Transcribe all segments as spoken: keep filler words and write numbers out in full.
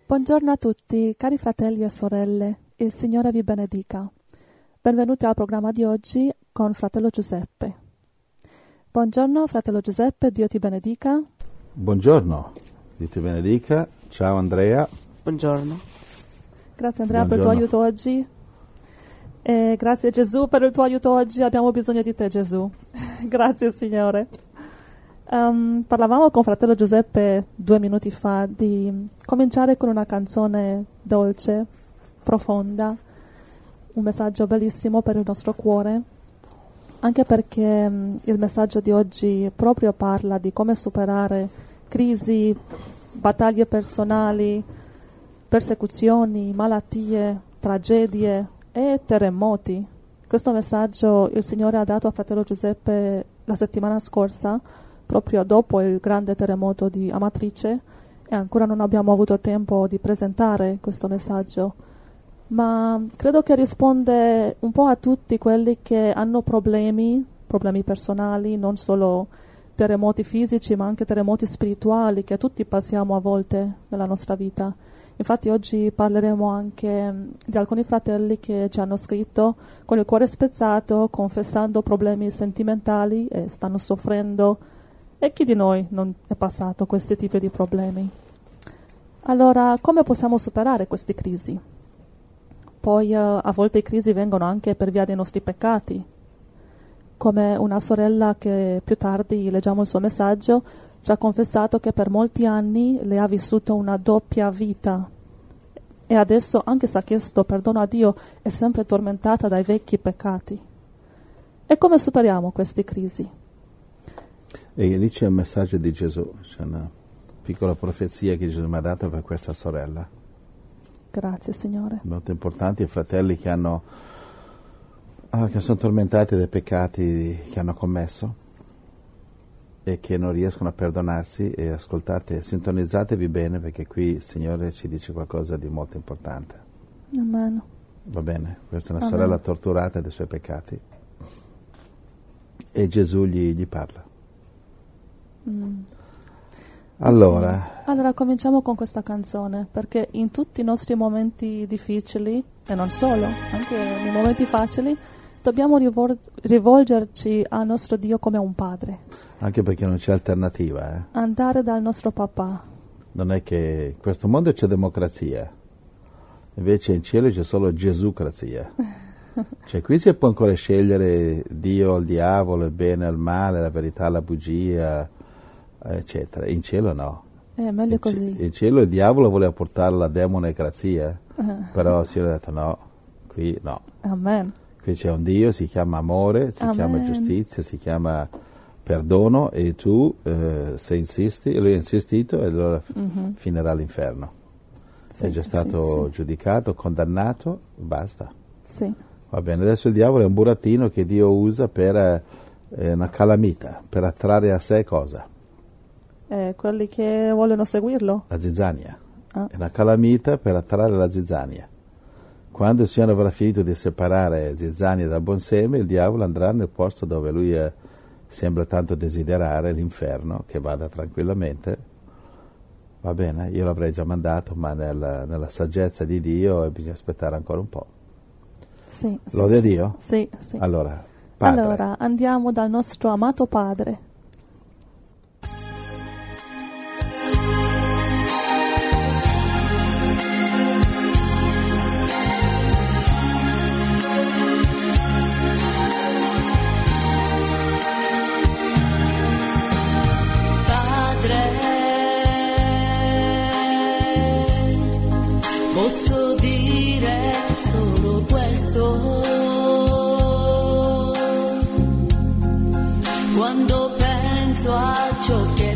Buongiorno a tutti, cari fratelli e sorelle, il Signore vi benedica. Benvenuti al programma di oggi con fratello Giuseppe. Buongiorno fratello Giuseppe, Dio ti benedica. Buongiorno, Dio ti benedica. Ciao Andrea. Buongiorno. Grazie Andrea Buongiorno. per il tuo aiuto oggi. E grazie Gesù per il tuo aiuto oggi, abbiamo bisogno di te Gesù. Grazie Signore. Um, parlavamo con fratello Giuseppe due minuti fa di cominciare con una canzone dolce, profonda, un messaggio bellissimo per il nostro cuore, anche perché um, il messaggio di oggi proprio parla di come superare crisi, battaglie personali, persecuzioni, malattie, tragedie e terremoti. Questo messaggio il Signore ha dato a fratello Giuseppe la settimana scorsa, proprio dopo il grande terremoto di Amatrice, e ancora non abbiamo avuto tempo di presentare questo messaggio, ma credo che risponde un po' a tutti quelli che hanno problemi, problemi personali, non solo terremoti fisici, ma anche terremoti spirituali che tutti passiamo a volte nella nostra vita. Infatti oggi parleremo anche di alcuni fratelli che ci hanno scritto con il cuore spezzato, confessando problemi sentimentali e stanno soffrendo. E chi di noi non è passato questi tipi di problemi? Allora, come possiamo superare queste crisi? Poi uh, a volte le crisi vengono anche per via dei nostri peccati. Come una sorella che più tardi leggiamo il suo messaggio, ci ha confessato che per molti anni lei ha vissuto una doppia vita e adesso, anche se ha chiesto perdono a Dio, è sempre tormentata dai vecchi peccati. E come superiamo queste crisi? E lì c'è un messaggio di Gesù, c'è una piccola profezia che Gesù mi ha dato per questa sorella. Grazie Signore. Molto importanti, i fratelli che hanno ah, che sono tormentati dai peccati che hanno commesso e che non riescono a perdonarsi. E ascoltate, sintonizzatevi bene, perché qui il Signore ci dice qualcosa di molto importante. Amen. Va bene? Questa è una Amen. sorella torturata dai suoi peccati e Gesù gli, gli parla. Mm. Allora, Allora cominciamo con questa canzone, perché in tutti i nostri momenti difficili, e non solo, anche nei momenti facili, dobbiamo rivol- rivolgerci al nostro Dio come un padre. anche perché non c'è alternativa, eh? Andare dal nostro papà. Non è che in questo mondo c'è democrazia, invece in cielo c'è solo Gesùcrazia. Cioè qui si può ancora scegliere Dio o il diavolo, il bene o il male, la verità, la bugia, eccetera. In cielo no. È meglio in così. C- in cielo il diavolo voleva portare la demonecrazia, però il Signore ha detto no, qui no. Amen. Qui c'è un Dio, si chiama amore, si Amen. chiama giustizia, si chiama perdono, e tu eh, se insisti, lui ha insistito e allora Mm-hmm. finirà all'inferno. Sì, È già stato sì, giudicato, condannato, basta. sì. Va bene, adesso il diavolo è un burattino che Dio usa per eh, una calamita, per attrarre a sé cosa? Eh, quelli che vogliono seguirlo? La zizzania. Ah. È una calamita per attrarre la zizzania. Quando il Signore avrà finito di separare zizzania dal buon seme, il diavolo andrà nel posto dove lui eh, sembra tanto desiderare, l'inferno, che vada tranquillamente. Va bene, io l'avrei già mandato, ma nella, nella saggezza di Dio bisogna aspettare ancora un po'. Sì, sì, Lode a sì. Dio? Sì, sì. Allora, Padre. Allora, andiamo dal nostro amato Padre. Posso dire solo questo, quando penso a ciò che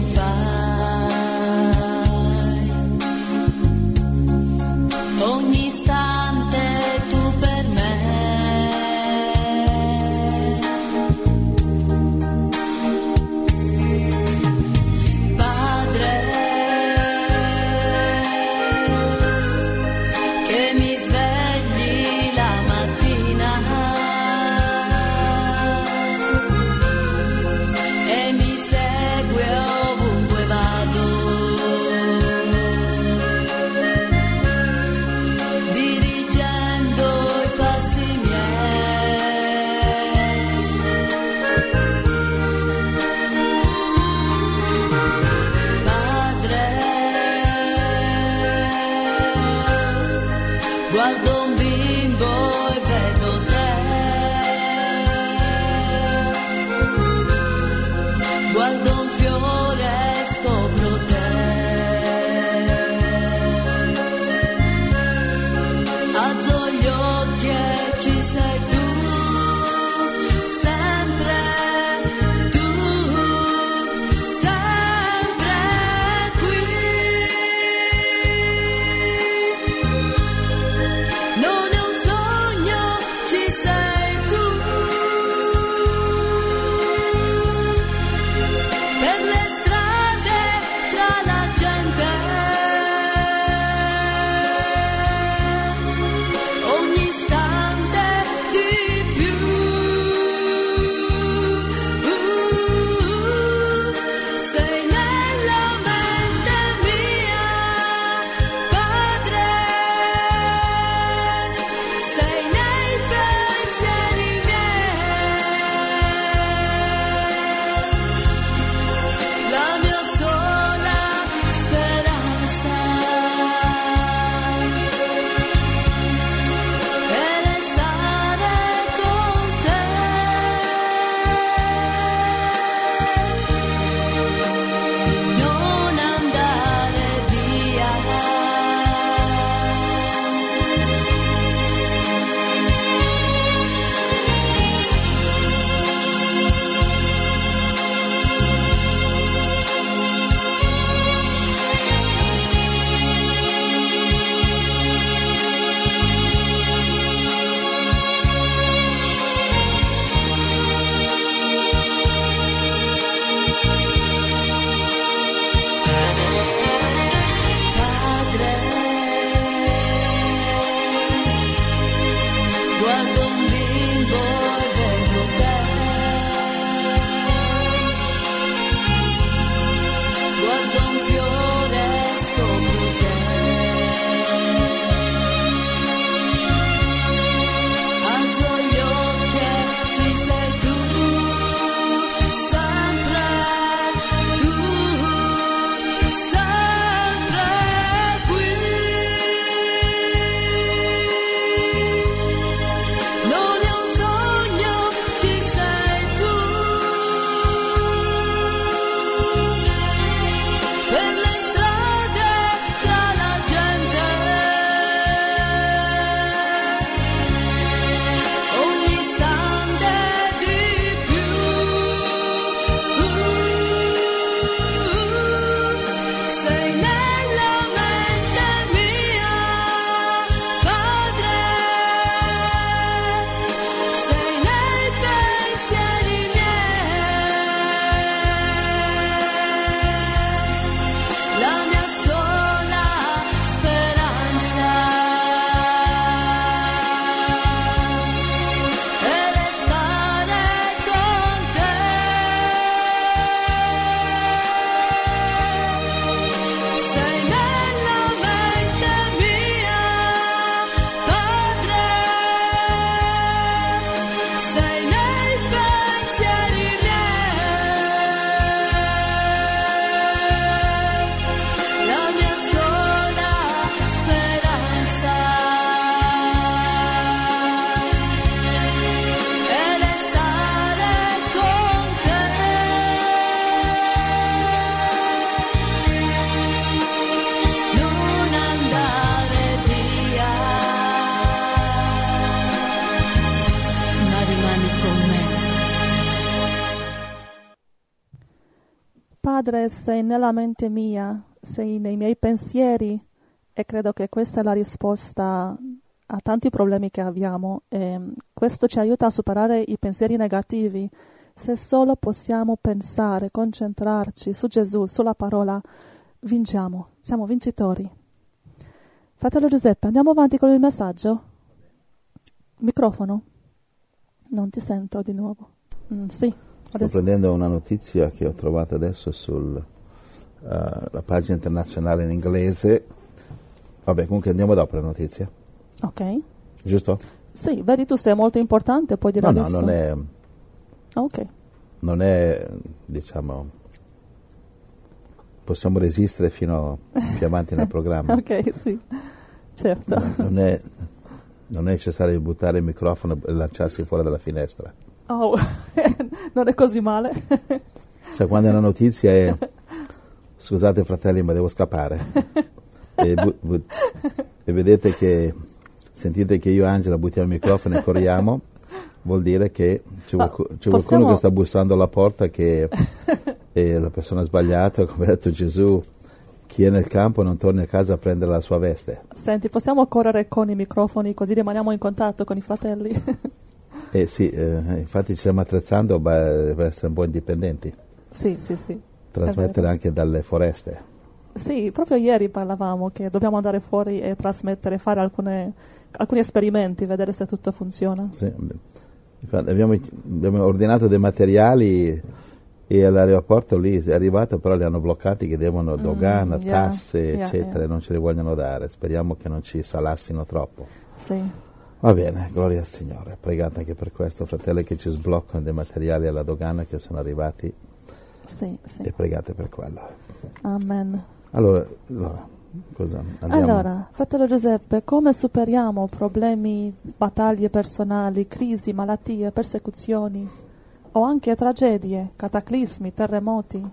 fai, ogni istante tu per me, Padre, che mi svegli la mattina Guardo un bimbo e vedo te. Guardo un fiore e scopro te. Alzo gli occhi e ci sei tu, sempre tu, sempre qui. Non è un sogno, ci sei tu. Per le strade, tra la gente, ogni istante di più. Sei nella mente mia, Padre. Sei nei pensieri miei. La mia sola speranza è restare con te. Non andare via. Padre, guardo un bimbo e vedo te. Guardo un fiore e scopro te. Alzo gli occhi e ci sei tu, sempre tu, sempre qui. Non è un sogno, ci sei tu. Per le strade, tra la gente, ogni istante di più. Sei nella mente mia, Padre. Sei nei pensieri miei. La mia sola speranza è restare con te. Sei nella mente mia, Padre. Sei nei pensieri miei. La mia sola speranza è restare con te. Non andare via, ma rimani con me. Padre, sei nella mente mia, sei nei miei pensieri e credo che questa è la risposta a tanti problemi che abbiamo e questo ci aiuta a superare i pensieri negativi. Se solo possiamo pensare, concentrarci su Gesù, sulla parola, vinciamo, siamo vincitori. Fratello Giuseppe, andiamo avanti con il messaggio? Microfono? Non ti sento di nuovo. Mm, sì. Sto Adesso. prendendo una notizia che ho trovato adesso sulla pagina internazionale in inglese. Vabbè, comunque andiamo dopo la notizia. Ok. Giusto? Sì, vedi tu sei molto importante, puoi dire No, no, adesso. non è, Ok. non è, diciamo, possiamo resistere fino più avanti nel programma. Ok, sì, certo. Non è, Non è necessario buttare il microfono e lanciarsi fuori dalla finestra. Oh, non è così male. Cioè, quando una notizia è scusate fratelli, ma devo scappare. e, bu- bu- e vedete che sentite che io e Angela buttiamo il microfono e corriamo, vuol dire che c'è, Ma qualcu- c'è possiamo- qualcuno che sta bussando alla porta, che è la persona sbagliata, come ha detto Gesù, chi è nel campo non torni a casa a prendere la sua veste. Senti, possiamo correre con i microfoni così rimaniamo in contatto con i fratelli? E sì, eh, infatti ci stiamo attrezzando beh, per essere un po' indipendenti, Sì, sì, sì. È trasmettere vero. anche dalle foreste. Sì, proprio ieri parlavamo che dobbiamo andare fuori e trasmettere, fare alcune- alcuni esperimenti, vedere se tutto funziona. Sì. Infatti abbiamo, abbiamo ordinato dei materiali e all'aeroporto lì è arrivato, però li hanno bloccati che devono dogana, Mm, yeah, tasse, yeah, eccetera, yeah. e non ce li vogliono dare. Speriamo che non ci salassino troppo. Sì, Va bene, gloria al Signore. Pregate anche per questo, fratelli, che ci sbloccano dei materiali alla dogana che sono arrivati, sì, sì. e pregate per quello. Amen. Allora, allora, cosa? Andiamo. Allora, fratello Giuseppe, come superiamo problemi, battaglie personali, crisi, malattie, persecuzioni o anche tragedie, cataclismi, terremoti?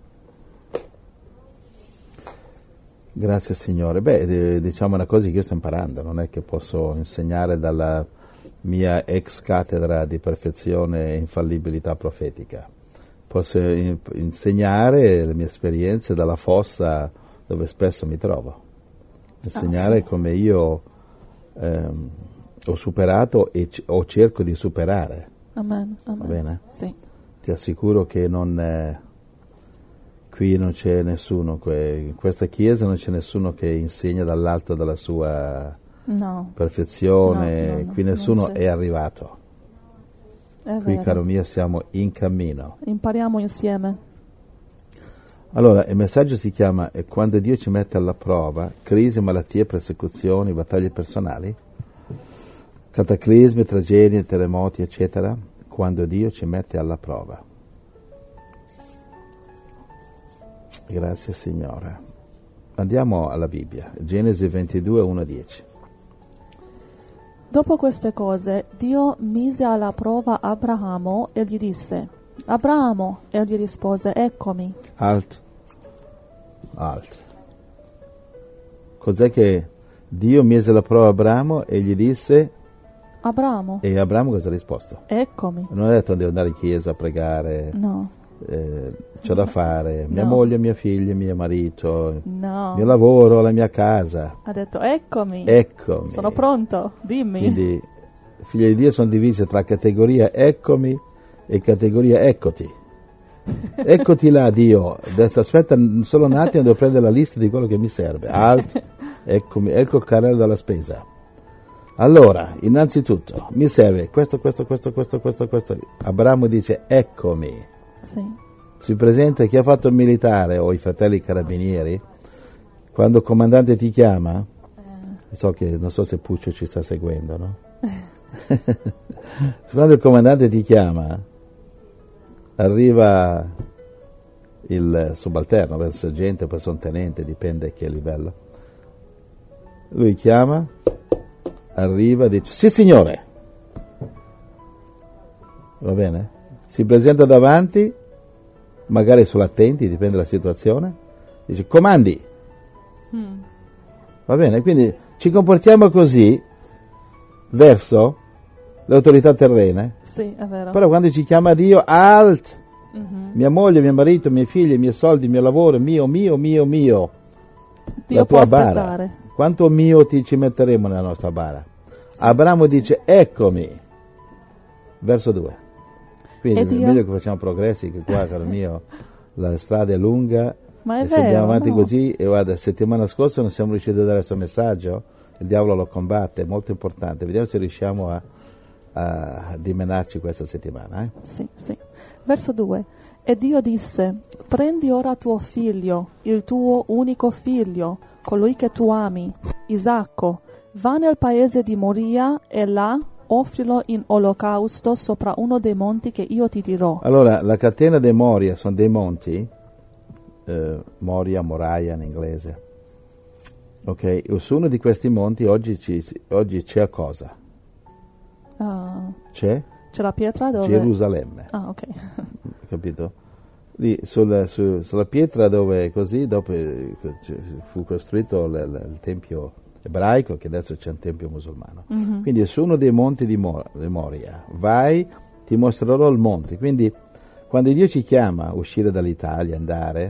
Grazie Signore. Beh, d- diciamo una cosa che io sto imparando, non è che posso insegnare dalla mia ex cattedra di perfezione e infallibilità profetica. Posso in- insegnare le mie esperienze dalla fossa dove spesso mi trovo. Insegnare sì. come io ehm, ho superato e c- o cerco di superare. Amen, amen. Va bene? Sì, Ti assicuro che non, eh, qui non c'è nessuno, que- in questa chiesa non c'è nessuno che insegna dall'alto della sua no, perfezione, No, no, no, qui non nessuno c'è. è arrivato, è qui vero. caro mio siamo in cammino. Impariamo insieme. Allora, il messaggio si chiama eh, Quando Dio ci mette alla prova, crisi, malattie, persecuzioni, battaglie personali, cataclismi, tragedie, terremoti, eccetera, quando Dio ci mette alla prova. Grazie Signore. Andiamo alla Bibbia, Genesi ventidue, uno a dieci. Dopo queste cose, Dio mise alla prova Abramo e gli disse: Abramo, e gli rispose: Eccomi. Alt, alt. Cos'è che Dio mise alla prova Abramo e gli disse, Abramo, e Abramo cosa ha risposto? eccomi. Non ha detto devo andare in chiesa a pregare, No, eh, c'ho da fare, mia No. moglie, mia figlia, mio marito, no. mio lavoro, la mia casa, Ha detto: Eccomi. eccomi. Sono pronto, dimmi. Quindi i figli di Dio sono divisi tra categoria eccomi e categoria eccoti. Eccoti là Dio, adesso aspetta solo un attimo, devo prendere la lista di quello che mi serve. Alt, eccomi, ecco il carrello della spesa. Allora, innanzitutto, mi serve questo, questo, questo, questo, questo, questo. Abramo dice eccomi. Sì, Si presenta chi ha fatto il militare o i fratelli carabinieri, quando il comandante ti chiama, so che non so se Puccio ci sta seguendo, no? Quando il comandante ti chiama, arriva il subalterno, il sergente, poi sono tenente, dipende che livello. Lui chiama, arriva, dice sì signore, va bene? Si presenta davanti, magari sono attenti, dipende dalla situazione, dice comandi, Mm. va bene? Quindi ci comportiamo così verso le autorità terrene, Sì, è vero. però quando ci chiama Dio, alt, Mhm. mia moglie, mio marito, miei figli, i miei soldi, il mio lavoro, mio, mio, mio, mio, Dio la può tua bara, aspettare. quanto mio ti ci metteremo nella nostra bara? Abramo dice eccomi, verso due. Quindi E è Dio? meglio che facciamo progressi, che qua, caro mio, la strada è lunga, Ma è e se andiamo vero, avanti no? così, e guarda, settimana scorsa non siamo riusciti a dare questo messaggio, il diavolo lo combatte, è molto importante, vediamo se riusciamo a, a dimenarci questa settimana. Eh? Sì, sì. Verso due. E Dio disse: prendi ora tuo figlio, il tuo unico figlio, colui che tu ami, Isacco, va nel paese di Moria e là offrilo in olocausto sopra uno dei monti che io ti dirò. Allora, la catena dei Moria sono dei monti, eh, Moria, Moraia in inglese, Ok, su uno di questi monti oggi, ci, oggi c'è cosa? Ah, C'è c'è la pietra dove? Gerusalemme, Ah, ok. capito? Lì sul- su- sulla pietra dove così, dopo eh, fu costruito l- l- il tempio ebraico, che adesso c'è un tempio musulmano. Mhm. Quindi su uno dei monti di, Mo- di Moria, vai, ti mostrerò il monte. Quindi quando Dio ci chiama a uscire dall'Italia, andare,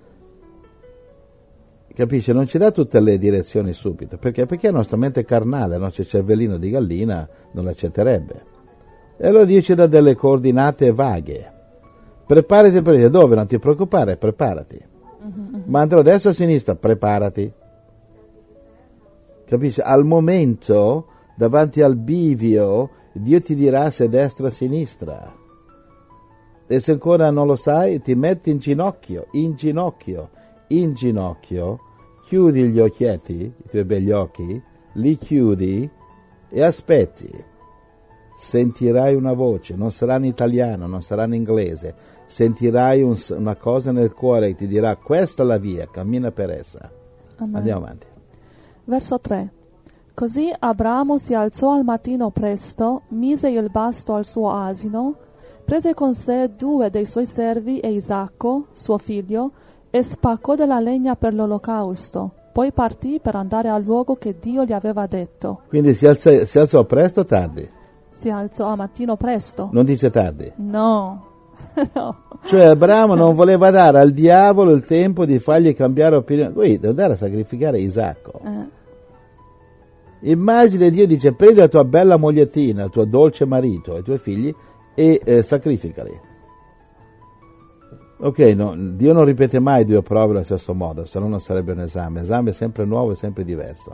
capisce, non ci dà tutte le direzioni subito, perché? Perché la nostra mente è carnale, il nostro cervellino di gallina non l'accetterebbe. E allora Dio ci dà delle coordinate vaghe. Preparati per dire dove, non ti preoccupare, preparati. Ma andrò a destra o a sinistra, preparati. Capisci? Al momento, davanti al bivio, Dio ti dirà se è destra o sinistra. E se ancora non lo sai, ti metti in ginocchio, in ginocchio, in ginocchio, chiudi gli occhietti, i tuoi begli occhi, li chiudi e aspetti. Sentirai una voce, non sarà in italiano, non sarà in inglese, sentirai un- una cosa nel cuore che ti dirà questa è la via, cammina per essa. Amen. Andiamo avanti. Verso tre. Così Abramo si alzò al mattino presto, mise il basto al suo asino, prese con sé due dei suoi servi e Isacco, suo figlio, e spaccò della legna per l'olocausto. Poi partì per andare al luogo che Dio gli aveva detto. Quindi si, alza- si alzò presto o tardi? Si alzò a mattino presto. Non dice tardi. No. No. Cioè Abramo non voleva dare al diavolo il tempo di fargli cambiare opinione. Lui deve andare a sacrificare Isacco. Eh, Immagina Dio dice prendi la tua bella mogliettina, il tuo dolce marito e i tuoi figli e eh, sacrificali. Ok, no, Dio non ripete mai due prove allo stesso modo, se no non sarebbe un esame. L'esame è sempre nuovo e sempre diverso.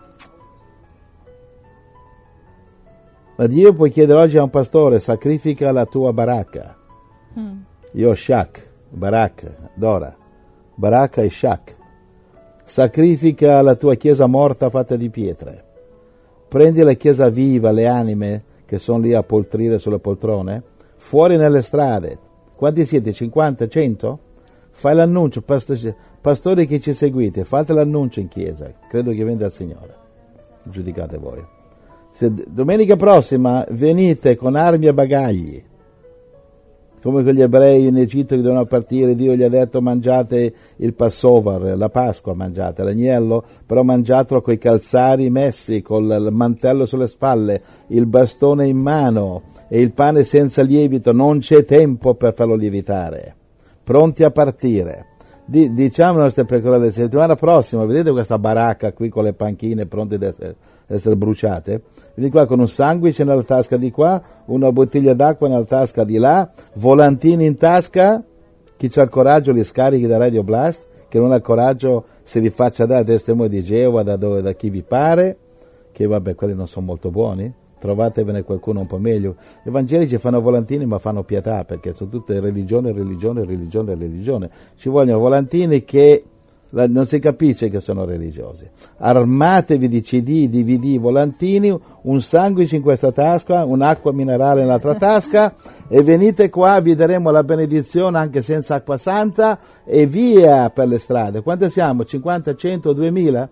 Ma Dio puoi chiedere oggi a un pastore, sacrifica la tua baracca. mm. Io Shak, baracca, Dora, baracca e Shak. Sacrifica la tua chiesa morta fatta di pietre. Prendi la chiesa viva, le anime che sono lì a poltrire sulle poltrone, fuori nelle strade. Quanti siete? cinquanta, cento? Fai l'annuncio, pastor- pastori che ci seguite, fate l'annuncio in chiesa. Credo che venga dal Signore. Giudicate voi. Se domenica prossima venite con armi e bagagli, come quegli ebrei in Egitto che dovevano partire, Dio gli ha detto mangiate il Passover, la Pasqua mangiate, l'agnello, però mangiatelo coi calzari messi, col mantello sulle spalle, il bastone in mano e il pane senza lievito, non c'è tempo per farlo lievitare, pronti a partire. Di, diciamo alle nostre pecore, la settimana prossima, vedete questa baracca qui con le panchine pronte ad essere, essere bruciate? Vieni qua con un sandwich nella tasca di qua, una bottiglia d'acqua nella tasca di là, volantini in tasca, chi c'ha il coraggio li scarichi da Radio Blast, chi non ha il coraggio se li faccia dare testimoni di Geova da, dove, da chi vi pare, che vabbè quelli non sono molto buoni, trovatevene qualcuno un po' meglio. Gli evangelici fanno volantini ma fanno pietà, perché sono tutte religione, religione, religione, religione. Ci vogliono volantini che la, non si capisce che sono religiosi. Armatevi di C D, D V D, volantini, un sandwich in questa tasca, un'acqua minerale nell'altra tasca e venite qua, vi daremo la benedizione anche senza acqua santa e via per le strade. Quante siamo? cinquanta, cento, duemila?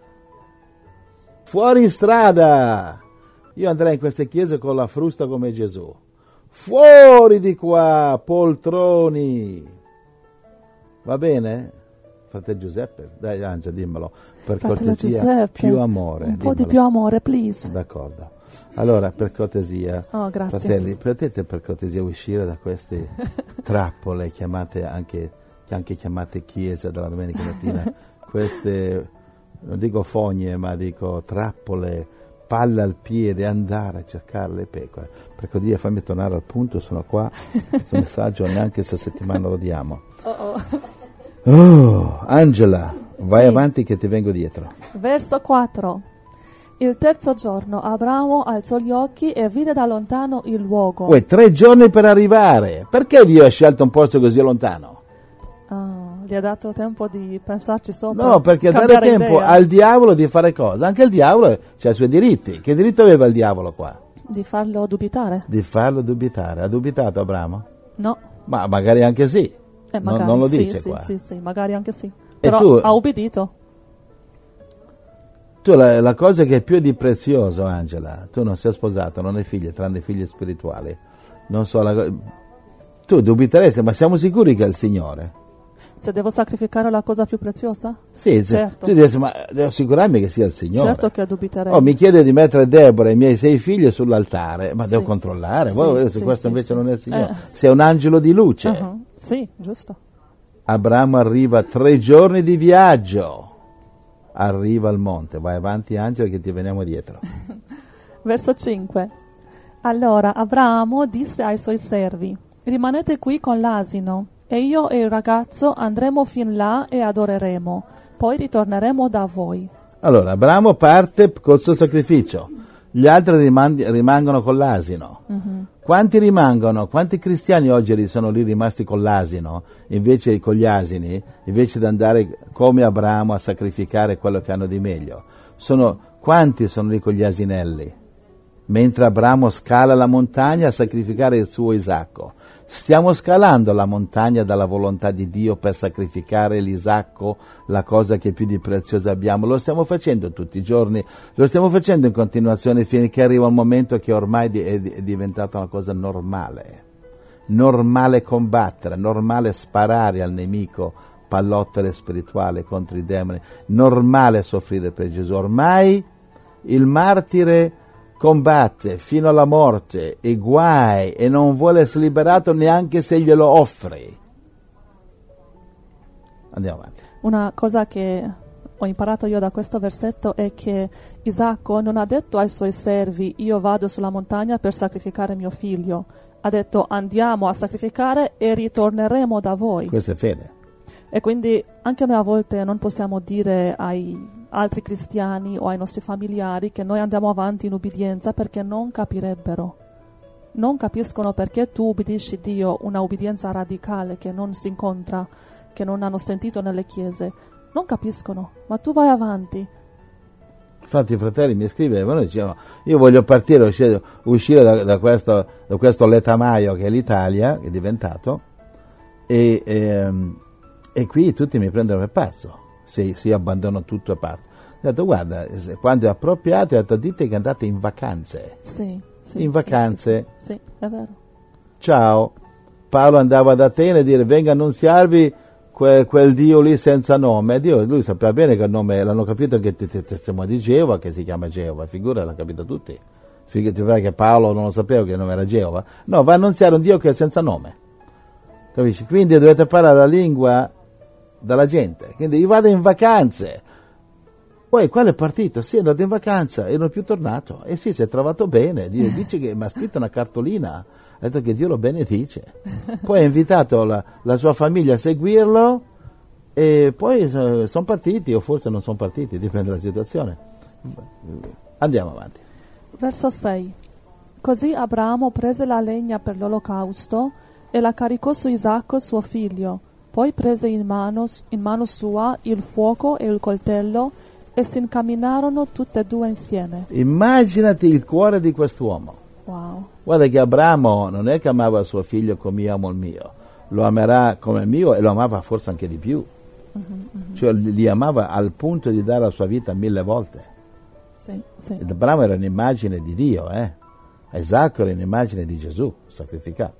Fuori in strada! Io andrei in queste chiese con la frusta come Gesù. Fuori di qua, poltroni! Va bene? Fratello Giuseppe, dai Angela, dimmelo, per Fratello cortesia, Giuseppe, più amore. un po' di dimmelo. più amore, please. D'accordo. Allora, per cortesia, Oh, grazie. fratelli, potete per cortesia uscire da queste trappole chiamate anche, anche chiamate chiesa della domenica mattina, queste, non dico fogne, ma dico trappole, palle al piede, andare a cercare le pecore. Per cortesia, fammi tornare al punto, sono qua, questo messaggio neanche questa settimana lo diamo. Oh, oh. Oh, Angela, vai Sì. avanti che ti vengo dietro. Verso quattro. Il terzo giorno Abramo alzò gli occhi e vide da lontano il luogo. Uè, tre giorni per arrivare. Perché Dio ha scelto un posto così lontano? Ah, gli ha dato tempo di pensarci sopra. No, perché dare cambiare tempo idea, al diavolo di fare cosa? Anche il diavolo ha i suoi diritti. Che diritto aveva il diavolo qua? di farlo dubitare. Di farlo dubitare. Ha dubitato Abramo? No, Ma magari anche sì. eh, Non- magari non lo sì, dice sì, qua. sì, sì, magari anche sì. Però tu? ha ubbidito. Tu la, la cosa che è più di prezioso, Angela, tu non sei sposata, non hai figli, tranne figli spirituali. Non so, la, tu dubiteresti, ma siamo sicuri che è il Signore? Se devo sacrificare la cosa più preziosa? Sì, certo. Tu dici, ma devo assicurarmi che sia il Signore. Certo che dubiterei. Oh, mi chiede di mettere Deborah e i miei sei figli sull'altare, ma sì. Devo controllare, sì, poi, se sì, questo sì, invece sì. non è il Signore. Eh. Sei un angelo di luce. Uh-huh. Sì, giusto. Abramo arriva tre giorni di viaggio, arriva al monte, vai avanti Angela che ti veniamo dietro. Verso cinque. Allora Abramo disse ai suoi servi: rimanete qui con l'asino, e io e il ragazzo andremo fin là e adoreremo, poi ritorneremo da voi. Allora Abramo parte col suo sacrificio, gli altri rimandi, rimangono con l'asino. Uh-huh. Quanti rimangono? Quanti cristiani oggi sono lì rimasti con l'asino, invece con gli asini, invece di andare come Abramo a sacrificare quello che hanno di meglio? Sono, quanti sono lì con gli asinelli? Mentre Abramo scala la montagna a sacrificare il suo Isacco. Stiamo scalando la montagna dalla volontà di Dio per sacrificare l'Isacco, la cosa che più di preziosa abbiamo. Lo stiamo facendo tutti i giorni, lo stiamo facendo in continuazione finché arriva un momento che ormai è diventata una cosa normale. Normale combattere, normale sparare al nemico, pallottole spirituali contro i demoni, normale soffrire per Gesù. Ormai il martire combatte fino alla morte e guai e non vuole essere liberato neanche se glielo offri. Andiamo avanti. Una cosa che ho imparato io da questo versetto è che Isacco non ha detto ai suoi servi: io vado sulla montagna per sacrificare mio figlio. Ha detto: andiamo a sacrificare e ritorneremo da voi. Questa è fede. E quindi anche noi a volte non possiamo dire ai altri cristiani o ai nostri familiari che noi andiamo avanti in ubbidienza, perché non capirebbero. Non capiscono perché tu ubbidisci Dio, una ubbidienza radicale che non si incontra, che non hanno sentito nelle chiese. Non capiscono, ma tu vai avanti. Infatti i fratelli mi scrivevano e dicevano: io voglio partire, uscire, uscire da, da, questo, da questo letamaio che è l'Italia, che è diventato, e, e, e qui tutti mi prendono per pazzo se, se io abbandono tutto e parto. Ho detto: guarda, quando è appropriato, ho detto: dite che andate in vacanze. Sì, sì, in vacanze. Sì, sì, sì, è vero. Ciao. Paolo andava ad Atene a dire: venga a annunziarvi quel, quel Dio lì senza nome. Dio, lui sapeva bene che il nome, l'hanno capito che è testimone di Geova, che si chiama Geova, figura, l'hanno capito tutti. Figurati che Paolo non lo sapeva che il nome era Geova. No, va a annunziare un Dio che è senza nome. Capisci? Quindi dovete parlare la lingua dalla gente. Quindi io vado in vacanze. Poi quello è partito, sì, è andato in vacanza e non è più tornato. E sì, si è trovato bene. Dio dice che mi ha scritto una cartolina, ha detto che Dio lo benedice. Poi ha invitato la, la sua famiglia a seguirlo e poi sono partiti, o forse non sono partiti, dipende dalla situazione. Andiamo avanti. Verso sei. Così Abramo prese la legna per l'olocausto e la caricò su Isacco suo figlio. Poi prese in mano, in mano sua il fuoco e il coltello e si incamminarono tutte e due insieme. Immaginati il cuore di quest'uomo. Wow. Guarda che Abramo non è che amava suo figlio come io amo il mio, lo amerà come il mio e lo amava forse anche di più. Uh-huh, uh-huh. Cioè li amava al punto di dare la sua vita mille volte. Sì, sì. Ed Abramo era un'immagine di Dio, eh? Isacco era un'immagine di Gesù sacrificato.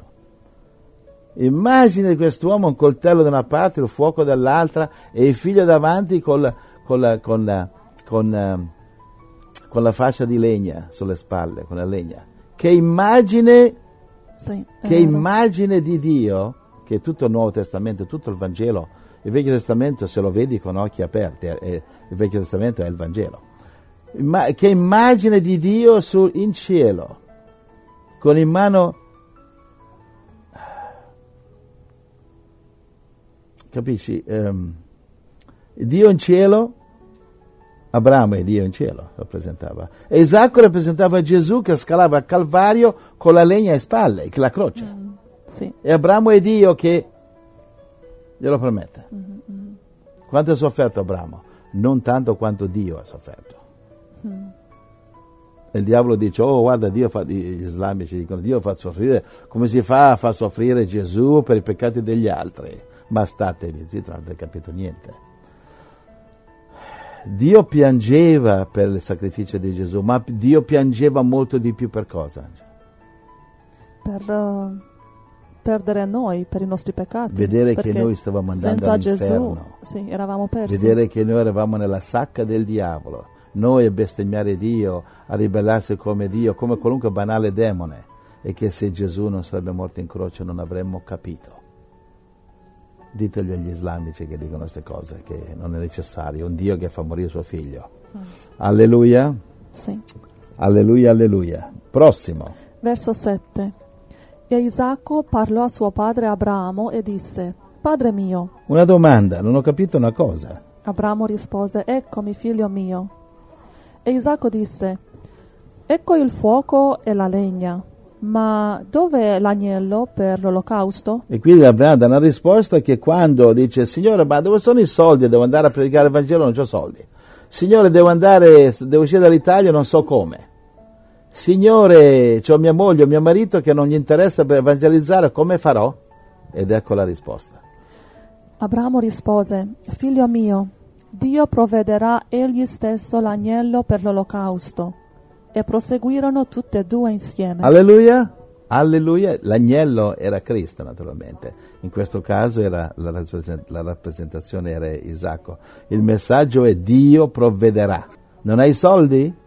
Immagine di quest'uomo, un coltello da una parte, il fuoco dall'altra e il figlio davanti col, col, con, con, con la fascia di legna sulle spalle, con la legna. Che immagine, sì, che immagine di Dio, che tutto il Nuovo Testamento, tutto il Vangelo, il Vecchio Testamento se lo vedi con occhi aperti, eh, il Vecchio Testamento è il Vangelo. Ma, che immagine di Dio su, in cielo, con in mano... Capisci? Um, Dio in cielo, Abramo è Dio in cielo, rappresentava. E Isacco rappresentava Gesù che scalava al Calvario con la legna alle spalle, la croce. Mm, sì. E Abramo è Dio che glielo promette. Mm-hmm. Quanto ha sofferto Abramo? Non tanto quanto Dio ha sofferto. Mm. E il diavolo dice: oh, guarda, Dio fa, gli islamici dicono: Dio fa soffrire, come si fa a far soffrire Gesù per i peccati degli altri? Ma statevi zitti, non avete capito niente. Dio piangeva per il sacrificio di Gesù, ma Dio piangeva molto di più per cosa? Per uh, perdere noi, per i nostri peccati. Vedere che perché noi stavamo andando senza all'inferno. Gesù, sì, eravamo persi. Vedere che noi eravamo nella sacca del diavolo, noi a bestemmiare Dio, a ribellarsi come Dio, come qualunque banale demone, e che se Gesù non sarebbe morto in croce non avremmo capito. Ditelo agli islamici che dicono queste cose, che non è necessario, un Dio che fa morire suo figlio. Mm. Alleluia. Sì. Alleluia, alleluia. Prossimo. Verso sette. E Isacco parlò a suo padre Abramo e disse: Padre mio. Una domanda, non ho capito una cosa. Abramo rispose: Eccomi, figlio mio. E Isacco disse: Ecco il fuoco e la legna, ma dove è l'agnello per l'olocausto? E quindi Abramo dà una risposta che quando dice: Signore, ma dove sono i soldi? Devo andare a predicare il Vangelo, non ho soldi. Signore, devo andare, devo uscire dall'Italia, non so come. Signore, c'ho mia moglie o mio marito che non gli interessa per evangelizzare, come farò? Ed ecco la risposta. Abramo rispose: Figlio mio, Dio provvederà egli stesso l'agnello per l'olocausto. E proseguirono tutte e due insieme. Alleluia, alleluia. L'agnello era Cristo, naturalmente. In questo caso era la, rappresent- la rappresentazione era Isacco. Il messaggio è: Dio provvederà. Non hai soldi?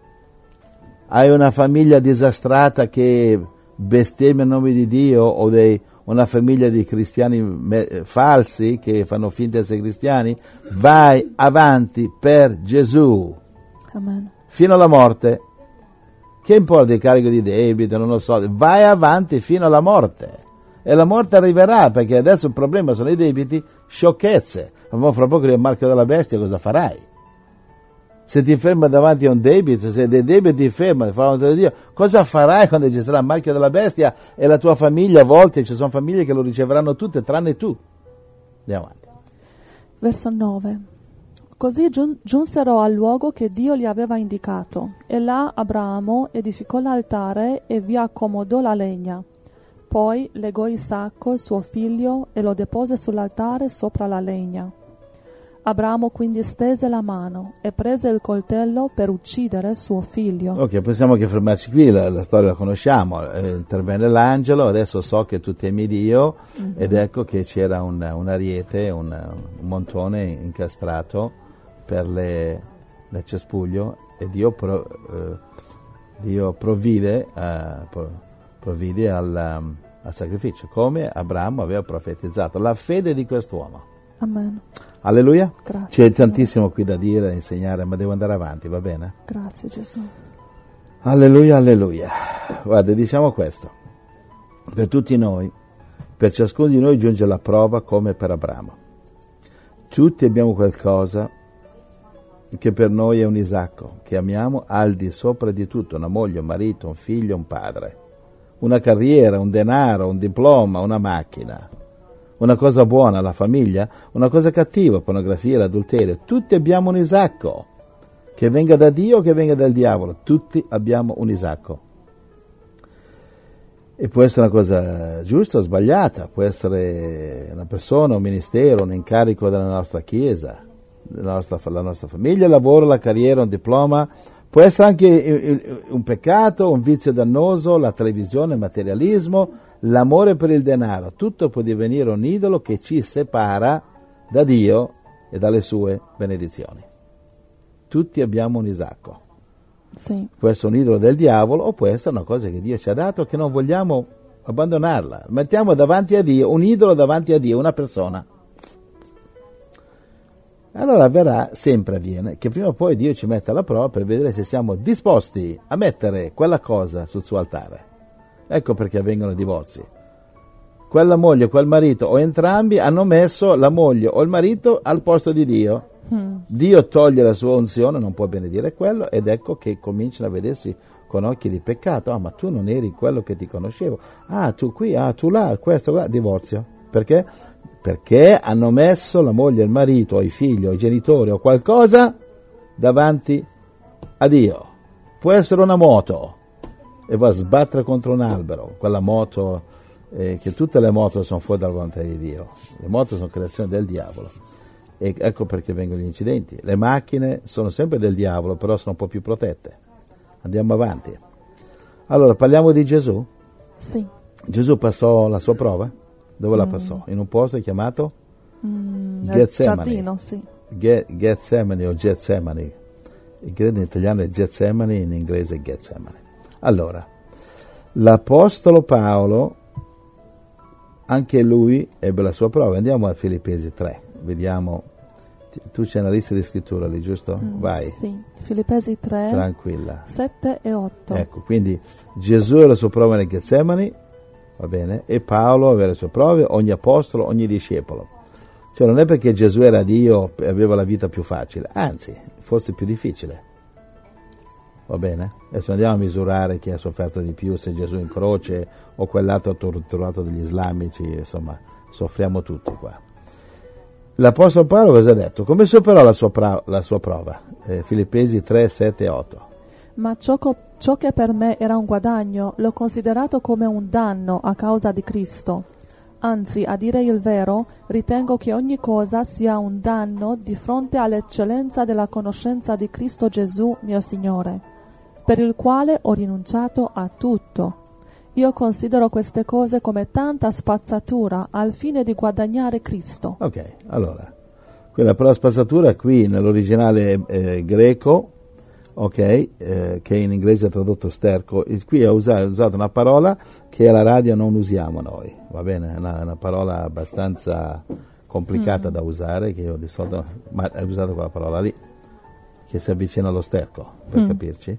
Hai una famiglia disastrata che bestemmia il nome di Dio, o dei, una famiglia di cristiani me- falsi che fanno finta di essere cristiani? Vai avanti per Gesù. Amen. Fino alla morte. Che importa il carico di debito, non lo so. Vai avanti fino alla morte. E la morte arriverà, perché adesso il problema sono i debiti, sciocchezze. Ma fra poco il marchio della bestia, cosa farai? Se ti ferma davanti a un debito, se dei debiti ti fermano, di Dio, cosa farai quando ci sarà il marchio della bestia e la tua famiglia? A volte ci sono famiglie che lo riceveranno tutte, tranne tu. Andiamo avanti. Verso nove. Così giun- giunsero al luogo che Dio gli aveva indicato, e là Abramo edificò l'altare e vi accomodò la legna. Poi legò Isacco, suo figlio, e lo depose sull'altare sopra la legna. Abramo quindi stese la mano e prese il coltello per uccidere suo figlio. Ok, possiamo che fermarci qui, la, la storia la conosciamo. Eh, intervenne l'angelo, adesso so che tu temi Dio, mm-hmm. ed ecco che c'era un, un ariete, un, un montone incastrato per le, le cespuglio, e Dio, pro, eh, Dio provvide, eh, provvide al, um, al sacrificio, come Abramo aveva profetizzato. La fede di quest'uomo. Amen. Alleluia. Grazie, C'è Signore. Tantissimo qui da dire, da insegnare, ma devo andare avanti, va bene? Grazie Gesù. Alleluia, alleluia. Guarda, diciamo questo. Per tutti noi, per ciascuno di noi giunge la prova come per Abramo. Tutti abbiamo qualcosa che per noi è un Isacco, che amiamo al di sopra di tutto, una moglie, un marito, un figlio, un padre, una carriera, un denaro, un diploma, una macchina, una cosa buona, la famiglia, una cosa cattiva, pornografia, l'adulterio. Tutti abbiamo un Isacco, che venga da Dio o che venga dal diavolo, tutti abbiamo un Isacco. E può essere una cosa giusta o sbagliata, può essere una persona, un ministero, un incarico della nostra chiesa, la nostra, la nostra famiglia, il lavoro, la carriera, un diploma, può essere anche un peccato, un vizio dannoso, la televisione, il materialismo, l'amore per il denaro. Tutto può divenire un idolo che ci separa da Dio e dalle sue benedizioni. Tutti abbiamo un Isacco. Sì. Può essere un idolo del diavolo o può essere una cosa che Dio ci ha dato che non vogliamo abbandonarla. Mettiamo davanti a Dio un idolo, davanti a Dio una persona. Allora avverrà, sempre avviene, che prima o poi Dio ci mette alla prova per vedere se siamo disposti a mettere quella cosa sul suo altare. Ecco perché avvengono divorzi. Quella moglie, quel marito o entrambi hanno messo la moglie o il marito al posto di Dio. Mm. Dio toglie la sua unzione, non può benedire quello, ed ecco che cominciano a vedersi con occhi di peccato. Ah, ma tu non eri quello che ti conoscevo. Ah, tu qui, ah, tu là, questo, qua, divorzio. Perché? Perché hanno messo la moglie, il marito, o i figli, o i genitori, o qualcosa davanti a Dio. Può essere una moto e va a sbattere contro un albero, quella moto, eh, che tutte le moto sono fuori dalla volontà di Dio. Le moto sono creazioni del diavolo. E ecco perché vengono gli incidenti. Le macchine sono sempre del diavolo, però sono un po' più protette. Andiamo avanti. Allora, parliamo di Gesù. Sì. Gesù passò la sua prova? Dove mm. la passò? In un posto chiamato? Mm, Getsemani. Giardino, sì. Ge- Getsemani o Getsemani. Credo in italiano è Getsemani, in inglese è Getsemani. Allora, l'Apostolo Paolo, anche lui ebbe la sua prova. Andiamo a Filippesi tre, vediamo. Tu c'è una lista di scrittura lì, giusto? Mm, Vai. Sì, Filippesi tre, Tranquilla. sette e otto. Ecco, quindi Gesù ha la sua prova nel Getsemani, va bene, e Paolo aveva le sue prove, ogni apostolo, ogni discepolo. Cioè non è perché Gesù era Dio e aveva la vita più facile, anzi, forse più difficile. Va bene? Adesso andiamo a misurare chi ha sofferto di più, se Gesù in croce o quell'altro torturato dagli islamici, insomma, soffriamo tutti qua. L'Apostolo Paolo cosa ha detto? Come superò la sua, pra- la sua prova? Eh, Filippesi tre, sette e otto. Ma ciò, co- ciò che per me era un guadagno l'ho considerato come un danno a causa di Cristo. Anzi, a dire il vero, ritengo che ogni cosa sia un danno di fronte all'eccellenza della conoscenza di Cristo Gesù, mio Signore, per il quale ho rinunciato a tutto. Io considero queste cose come tanta spazzatura al fine di guadagnare Cristo. Ok, allora, quella parola spazzatura qui nell'originale eh, greco, ok, eh, che in inglese è tradotto sterco, e qui ha usato, usato una parola che alla radio non usiamo noi, va bene? È una, una parola abbastanza complicata mm. da usare, che io di solito, ma hai usato quella parola lì, che si avvicina allo sterco, per mm. capirci.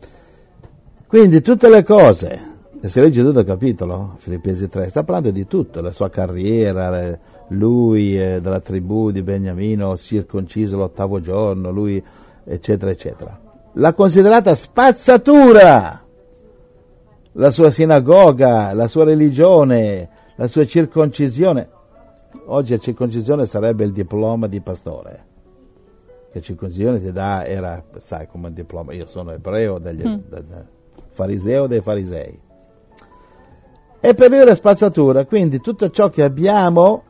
Quindi tutte le cose, e se leggi tutto il capitolo, Filippesi tre, sta parlando di tutto, la sua carriera, lui eh, dalla tribù di Beniamino, circonciso l'ottavo giorno, lui, eccetera, eccetera. L'ha considerata spazzatura, la sua sinagoga, la sua religione, la sua circoncisione. Oggi la circoncisione sarebbe il diploma di pastore. Che circoncisione ti dà, era, sai, come un diploma. Io sono ebreo, degli, mm. del, del fariseo dei farisei. E per lui era spazzatura, quindi tutto ciò che abbiamo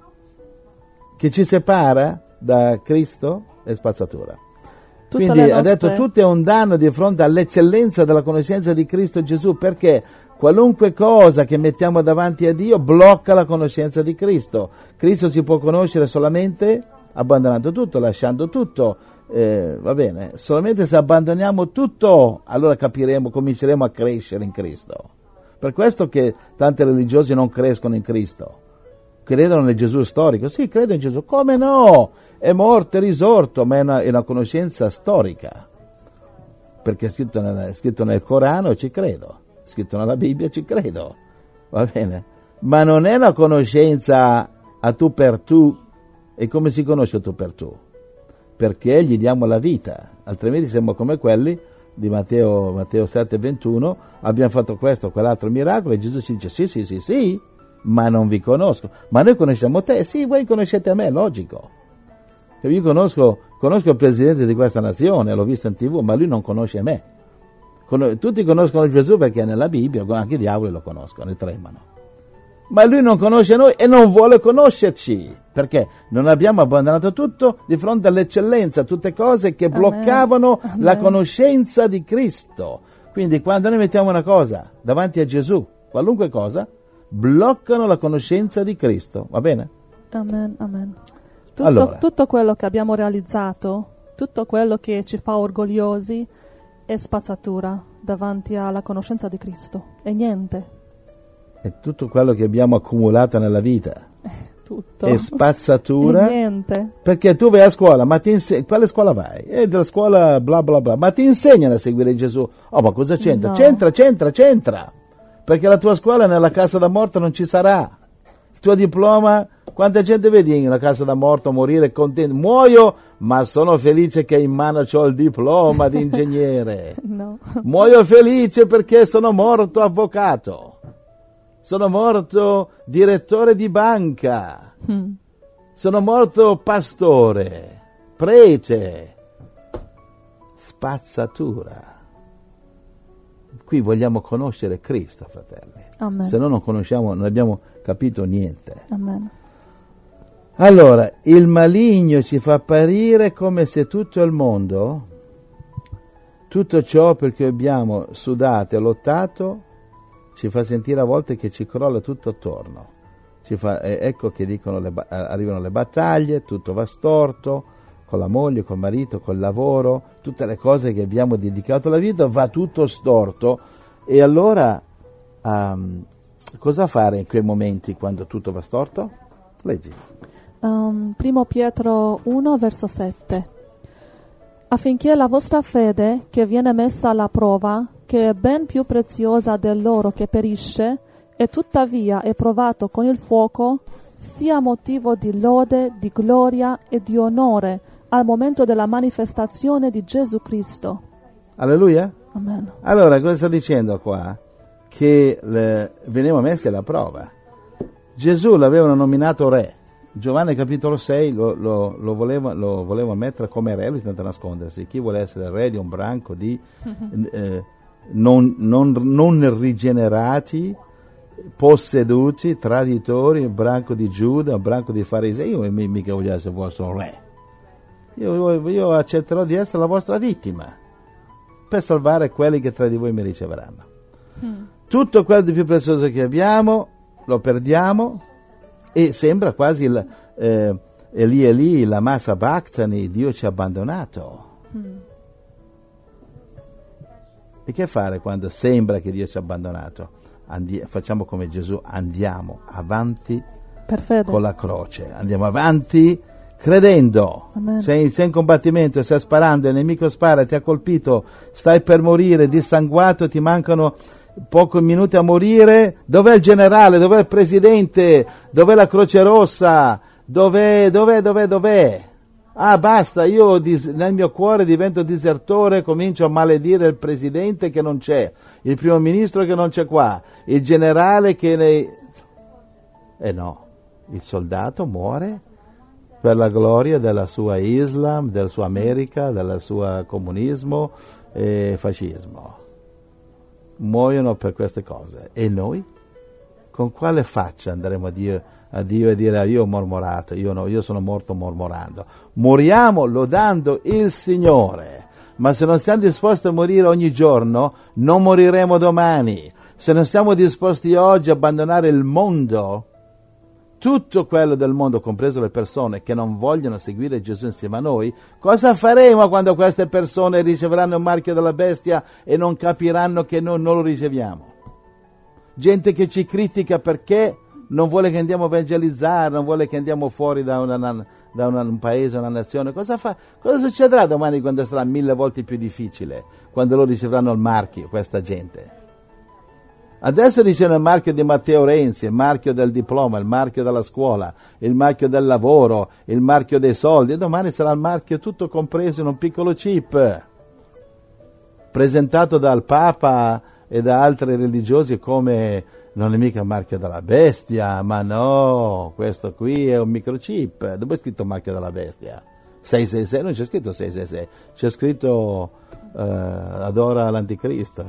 che ci separa da Cristo è spazzatura. Tutta quindi nostre... ha detto tutto è un danno di fronte all'eccellenza della conoscenza di Cristo Gesù, perché qualunque cosa che mettiamo davanti a Dio blocca la conoscenza di Cristo. Cristo si può conoscere solamente abbandonando tutto, lasciando tutto, eh, va bene, solamente se abbandoniamo tutto allora capiremo, cominceremo a crescere in Cristo. Per questo che tanti religiosi non crescono in Cristo, credono nel Gesù storico. Sì, credo in Gesù, come no? È morto e risorto, ma è una, è una conoscenza storica, perché è scritto nel, è scritto nel Corano e ci credo, è scritto nella Bibbia e ci credo, va bene? Ma non è una conoscenza a tu per tu. E come si conosce a tu per tu? Perché gli diamo la vita, altrimenti siamo come quelli di Matteo, Matteo sette ventuno, abbiamo fatto questo, quell'altro miracolo, e Gesù ci dice sì, sì, sì, sì, ma non vi conosco. Ma noi conosciamo te? Sì, voi conoscete a me, logico. Io conosco, conosco il presidente di questa nazione, l'ho visto in tv, ma lui non conosce me. Con, tutti conoscono Gesù perché è nella Bibbia, anche i diavoli lo conoscono e tremano. Ma lui non conosce noi e non vuole conoscerci, perché non abbiamo abbandonato tutto di fronte all'eccellenza, tutte cose che bloccavano Amen. la conoscenza di Cristo. Quindi quando noi mettiamo una cosa davanti a Gesù, qualunque cosa, bloccano la conoscenza di Cristo, va bene? Amen, amen. Tutto, allora. tutto quello che abbiamo realizzato, tutto quello che ci fa orgogliosi è spazzatura davanti alla conoscenza di Cristo, è niente. E tutto quello che abbiamo accumulato nella vita tutto. è spazzatura. E niente. Perché tu vai a scuola, ma ti inseg- quale scuola vai? È della scuola bla bla bla, ma ti insegnano a seguire Gesù. Oh, ma cosa c'entra? No. C'entra, c'entra, c'entra. Perché la tua scuola nella casa da morto non ci sarà. Il tuo diploma, quanta gente vedi nella casa da morto morire contento? Muoio, ma sono felice che in mano ho il diploma di ingegnere. No. Muoio felice perché sono morto avvocato. Sono morto direttore di banca, mm. sono morto pastore, prete, spazzatura. Qui vogliamo conoscere Cristo, fratelli. Amen. Se no non conosciamo, non abbiamo capito niente. Amen. Allora, il maligno ci fa apparire come se tutto il mondo, tutto ciò per cui abbiamo sudato e lottato, ci fa sentire a volte che ci crolla tutto attorno. Ci fa, eh, ecco che dicono le, arrivano le battaglie, tutto va storto, con la moglie, col marito, col lavoro, tutte le cose che abbiamo dedicato alla vita, va tutto storto. E allora um, cosa fare in quei momenti quando tutto va storto? Leggi. Um, primo Pietro uno, verso sette. Affinché la vostra fede, che viene messa alla prova, che è ben più preziosa dell'oro che perisce, e tuttavia è provato con il fuoco, sia motivo di lode, di gloria e di onore al momento della manifestazione di Gesù Cristo. Alleluia. Amen. Allora, cosa sta dicendo qua? Che le, veniamo messi alla prova. Gesù l'avevano nominato re. Giovanni capitolo sei lo, lo, lo, voleva, lo voleva mettere come re, lui tenta nascondersi. Chi vuole essere re di un branco di eh, non, non, non rigenerati, posseduti, traditori, un branco di Giuda, un branco di farisei? Io mica voglio essere vostro re. Io, io accetterò di essere la vostra vittima per salvare quelli che tra di voi mi riceveranno. Mm. Tutto quello di più prezioso che abbiamo lo perdiamo. E sembra quasi il, eh, Eli Eli, la massa Bactani, Dio ci ha abbandonato. Mm. E che fare quando sembra che Dio ci ha abbandonato? Andi- facciamo come Gesù, andiamo avanti per fede. Con la croce, andiamo avanti credendo. Sei, sei in combattimento, stai sparando, il nemico spara, ti ha colpito, stai per morire, dissanguato, ti mancano pochi minuti a morire. Dov'è il generale? Dov'è il presidente? Dov'è la Croce Rossa? Dov'è, dov'è, dov'è, dov'è? Ah, basta, io dis- nel mio cuore divento disertore, comincio a maledire il presidente che non c'è, il primo ministro che non c'è qua, il generale che ne... Eh no, il soldato muore per la gloria della sua Islam, del suo America, del suo comunismo e fascismo. Muoiono per queste cose. E noi? Con quale faccia andremo a Dio, a Dio e dire: io ho mormorato, io, no, io sono morto mormorando? Moriamo lodando il Signore. Ma se non siamo disposti a morire ogni giorno, non moriremo domani. Se non siamo disposti oggi a abbandonare il mondo, tutto quello del mondo, compreso le persone che non vogliono seguire Gesù insieme a noi, cosa faremo quando queste persone riceveranno il marchio della bestia e non capiranno che noi non lo riceviamo? Gente che ci critica perché non vuole che andiamo a evangelizzare, non vuole che andiamo fuori da, una, da una, un paese, una nazione. Cosa fa? Cosa succederà domani quando sarà mille volte più difficile, quando loro riceveranno il marchio, questa gente? Adesso ricevono il marchio di Matteo Renzi, il marchio del diploma, il marchio della scuola, il marchio del lavoro, il marchio dei soldi, e domani sarà il marchio tutto compreso in un piccolo chip, presentato dal Papa e da altri religiosi come: non è mica il marchio della bestia, ma no, questo qui è un microchip. Dove è scritto il marchio della bestia? sei sei sei, non c'è scritto sei sei sei, c'è scritto uh, adora l'anticristo.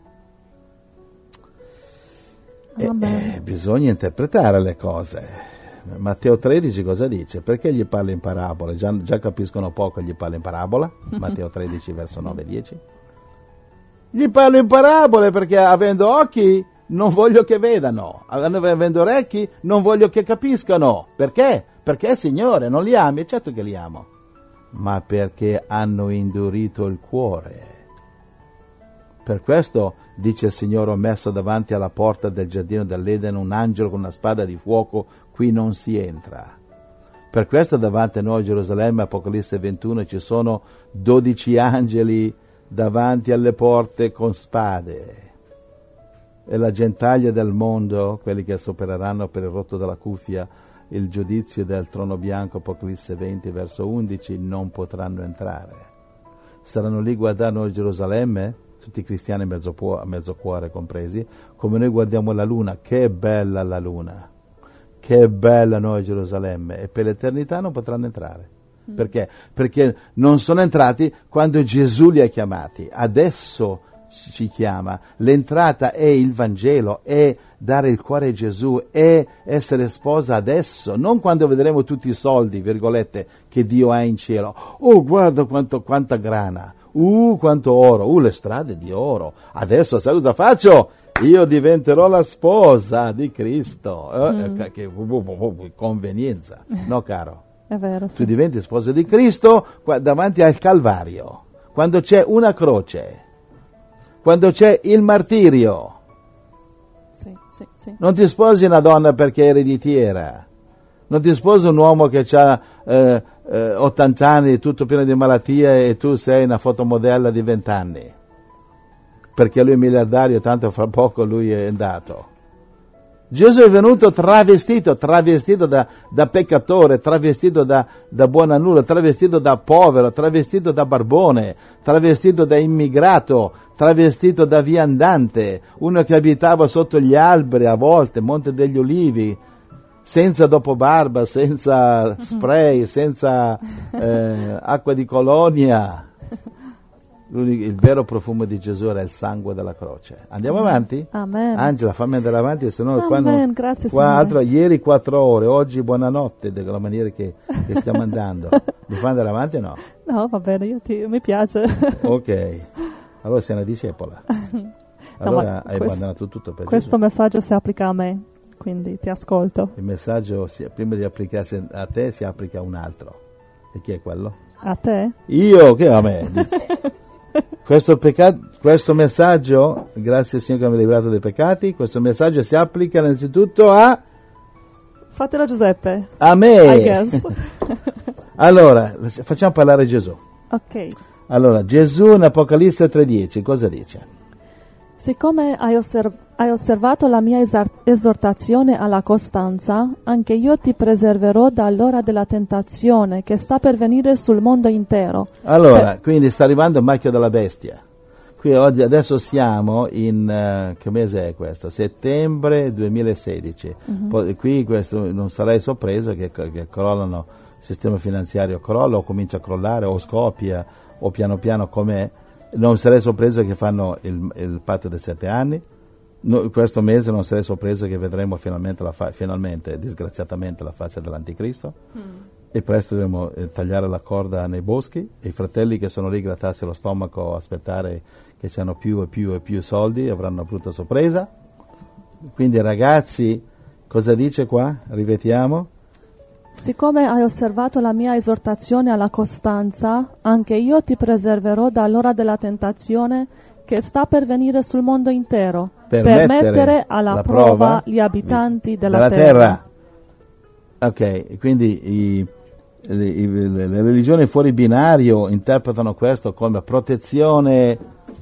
E, eh, bisogna interpretare le cose. Matteo tredici cosa dice? Perché gli parla in parabole? Già, già capiscono poco, gli parla in parabola. Matteo tredici verso nove dieci. Gli parlo in parabole perché avendo occhi non voglio che vedano, avendo orecchi non voglio che capiscano. Perché? Perché, Signore, non li ami? E certo che li amo, ma perché hanno indurito il cuore. Per questo, dice il Signore, ho messo davanti alla porta del giardino dell'Eden un angelo con una spada di fuoco, qui non si entra. Per questo davanti a noi a Gerusalemme, Apocalisse ventuno, ci sono dodici angeli davanti alle porte con spade. E la gentaglia del mondo, quelli che supereranno per il rotto della cuffia il giudizio del trono bianco, Apocalisse venti, verso undici, non potranno entrare. Saranno lì guardando a Gerusalemme, tutti i cristiani a mezzo, pu- mezzo cuore compresi, come noi guardiamo la luna. Che bella la luna, che bella noi Gerusalemme, e per l'eternità non potranno entrare. Mm. Perché? Perché non sono entrati quando Gesù li ha chiamati. Adesso ci chiama. L'entrata è il Vangelo, è dare il cuore a Gesù, è essere sposa adesso, non quando vedremo tutti i soldi, virgolette, che Dio ha in cielo. Oh, guarda quanto, quanta grana, uh, quanto oro, uh, le strade di oro. Adesso sai cosa faccio? Io diventerò la sposa di Cristo. Eh, Mm. che, che convenienza, no caro? È vero, Tu sì. diventi sposa di Cristo qua- davanti al Calvario, quando c'è una croce, quando c'è il martirio. Sì, sì, sì. Non ti sposi una donna perché è ereditiera, non ti sposi un uomo che ha eh, eh, ottanta anni, tutto pieno di malattie, e tu sei una fotomodella di venti anni, perché lui è miliardario, tanto fra poco lui è andato. Gesù è venuto travestito, travestito da, da peccatore, travestito da, da buon a nulla, travestito da povero, travestito da barbone, travestito da immigrato, travestito da viandante, uno che abitava sotto gli alberi a volte, Monte degli Ulivi, senza dopobarba, senza spray, senza eh, acqua di colonia. L'unico- il vero profumo di Gesù era il sangue della croce. Andiamo avanti? Amen. Angela, fammi andare avanti, se no qua, non- Amen, grazie, qua Signore. altro, ieri quattro ore, oggi buonanotte, della maniera che, che stiamo andando. Mi fa andare avanti o no? No, va bene, io ti, mi piace. Ok, allora sei una discepola. Allora ma hai questo- abbandonato tutto per Questo Gesù. messaggio si applica a me, quindi ti ascolto. Il messaggio, si- prima di applicarsi a te, si applica a un altro. E chi è quello? A te? Io, che a me? Dici. Questo, peccato, questo messaggio, grazie al Signore che mi ha liberato dai peccati, questo messaggio si applica innanzitutto a, Fratello Giuseppe, a I me. guess. Allora, facciamo parlare Gesù. Ok. Allora, Gesù in Apocalisse tre dieci, cosa dice? Siccome hai, osserv- hai osservato la mia esar- esortazione alla costanza, anche io ti preserverò dall'ora della tentazione che sta per venire sul mondo intero. Allora, quindi sta arrivando il marchio della bestia. Qui oggi, adesso siamo in, eh, che mese è questo? Settembre duemilasedici. Poi, qui questo, non sarei sorpreso che, che crollano, il sistema finanziario crolla o comincia a crollare o scoppia o piano piano com'è. Non sarei sorpreso che fanno il, il patto dei sette anni. No, questo mese non sarei sorpreso che vedremo finalmente, la fa- finalmente, disgraziatamente, la faccia dell'anticristo. E presto dovremo eh, tagliare la corda nei boschi, e i fratelli che sono lì grattarsi lo stomaco a aspettare che ci hanno più e più e più soldi avranno una brutta sorpresa. Quindi ragazzi, cosa dice qua? Ripetiamo. Siccome hai osservato la mia esortazione alla costanza, anche io ti preserverò dall'ora della tentazione che sta per venire sul mondo intero, Per per, mettere mettere alla la prova, prova gli abitanti della, della terra. terra. Ok, quindi i, i- i- le le religioni fuori binario interpretano questo come protezione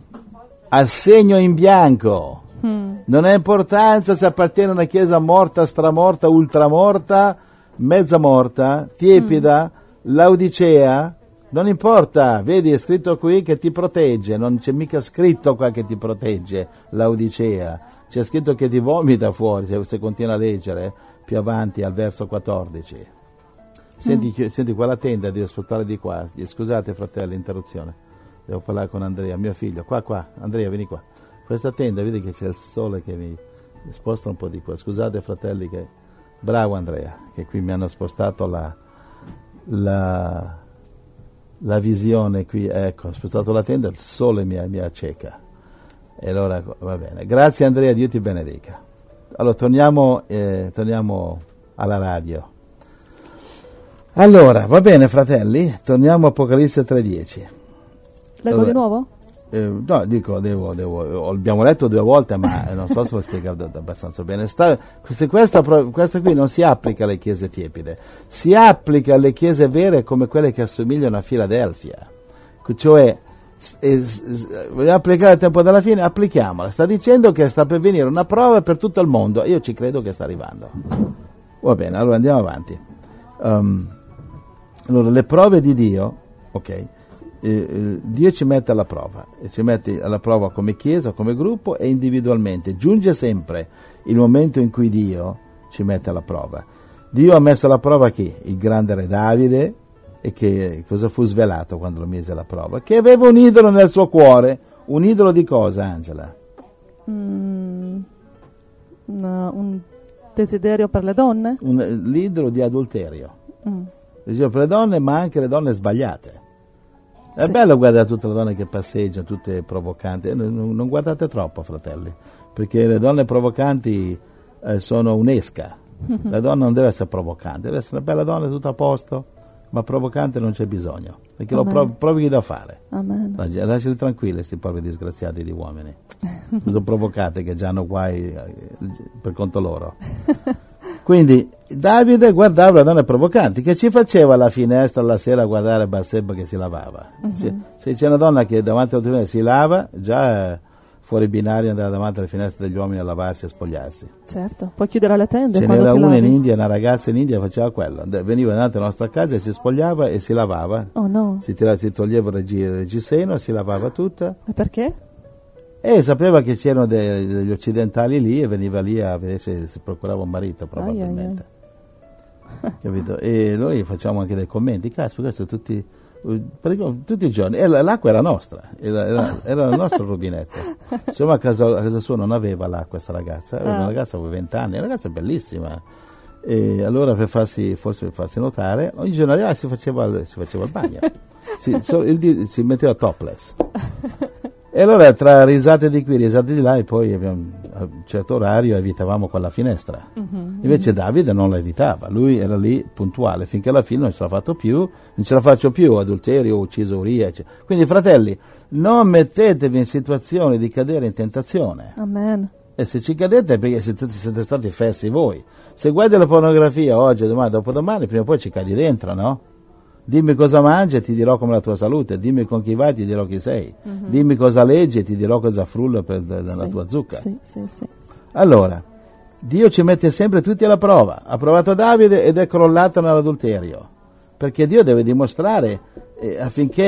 al segno in bianco. Mm. Non ha importanza se appartiene a una chiesa morta, stramorta, ultramorta, mezza morta, tiepida, laodicea, non importa, vedi è scritto qui che ti protegge, non c'è mica scritto qua che ti protegge, laodicea, c'è scritto che ti vomita fuori, se, se continua a leggere più avanti al verso quattordici. Senti, chi- senti quella tenda, devo spostare di qua, scusate fratelli, interruzione, devo parlare con Andrea, mio figlio, qua qua, Andrea vieni qua, questa tenda, vedi che c'è il sole che mi, mi sposta un po' di qua, scusate fratelli che, bravo Andrea, che qui mi hanno spostato la, la, la visione qui, ecco, ho spostato la tenda, il sole mi, mi acceca, e allora va bene, grazie Andrea, Dio ti benedica. Allora torniamo, eh, torniamo alla radio. Allora, va bene fratelli, torniamo a Apocalisse tre dieci. Leggo Allora, di nuovo? Eh, no, dico, devo, devo, abbiamo letto due volte, ma non so se l'ho spiegato abbastanza bene. Sta, se questa, pro- questa qui non si applica alle chiese tiepide, si applica alle chiese vere come quelle che assomigliano a Filadelfia. Cioè, s- eh, s- vogliamo applicare il tempo della fine? Applichiamola. Sta dicendo che sta per venire una prova per tutto il mondo. Io ci credo che sta arrivando. Va bene, allora andiamo avanti. Um, allora, le prove di Dio, ok? Eh, eh, Dio ci mette alla prova, e ci mette alla prova come chiesa, come gruppo e individualmente. Giunge sempre il momento in cui Dio ci mette alla prova. Dio ha messo alla prova chi? Il grande re Davide, e che cosa fu svelato quando lo mise alla prova? Che aveva un idolo nel suo cuore, Un idolo di cosa, Angela? Mm, una- un desiderio per le donne? Un, l'idolo di adulterio. Mm. Diciamo, per le donne, ma anche le donne sbagliate. È Sì. bello guardare tutte le donne che passeggiano, tutte provocanti. Eh, Non, non guardate troppo, fratelli, perché le donne provocanti eh, sono un'esca. La donna non deve essere provocante, deve essere una bella donna, tutto a posto, ma provocante non c'è bisogno, perché lo Amen. prov- provochi da fare. Amen. Lasci- Lasciali tranquilli, questi poveri disgraziati di uomini. Sono provocati che già hanno guai eh, per conto loro. Quindi Davide guardava le donne provocanti. Che ci faceva alla finestra la sera a guardare Batseba che si lavava? Se, se c'è una donna che davanti alla finestra si lava, già eh, fuori binario andava davanti alle finestre degli uomini a lavarsi e spogliarsi. Certo, puoi chiudere le tende Ce quando n'era ti una in lavi. India, una ragazza in India faceva quello. De- Veniva davanti alla nostra casa e si spogliava e si lavava. Oh no, Si, tirava, si toglieva il regi- il reggiseno e si lavava tutta. e perché? E sapeva che c'erano de- degli occidentali lì e veniva lì a vedere se si procurava un marito probabilmente. Capito? E noi facciamo anche dei commenti, caspita, questo tutti, praticamente tutti i giorni. E l- l'acqua era nostra, era, era, era il nostro rubinetto. Insomma, a casa, a casa sua non aveva l'acqua questa ragazza, era una Ah. ragazza aveva venti anni, una ragazza bellissima. E allora per farsi, forse per farsi notare, ogni giorno arrivava e si faceva, il- si faceva il bagno. si, so- il di- si metteva topless. E allora tra risate di qui, risate di là, e poi abbiamo, a un certo orario evitavamo quella finestra. Invece Davide non la evitava, lui era lì puntuale finché alla fine non ce l'ha fatto più, non ce la faccio più, adulterio, ho ucciso Uria. eccetera. Quindi fratelli, non mettetevi in situazione di cadere in tentazione. Amen. E se ci cadete è perché siete, siete stati fessi voi. Se guardi la pornografia oggi, domani, dopodomani, prima o poi ci cadi dentro, no? Dimmi cosa mangi e ti dirò come la tua salute, dimmi con chi vai e ti dirò chi sei, dimmi cosa leggi e ti dirò cosa frulla per la Sì, tua zucca. Sì, sì, sì. Allora, Dio ci mette sempre tutti alla prova. Ha provato Davide ed è crollato nell'adulterio, perché Dio deve dimostrare eh, affinché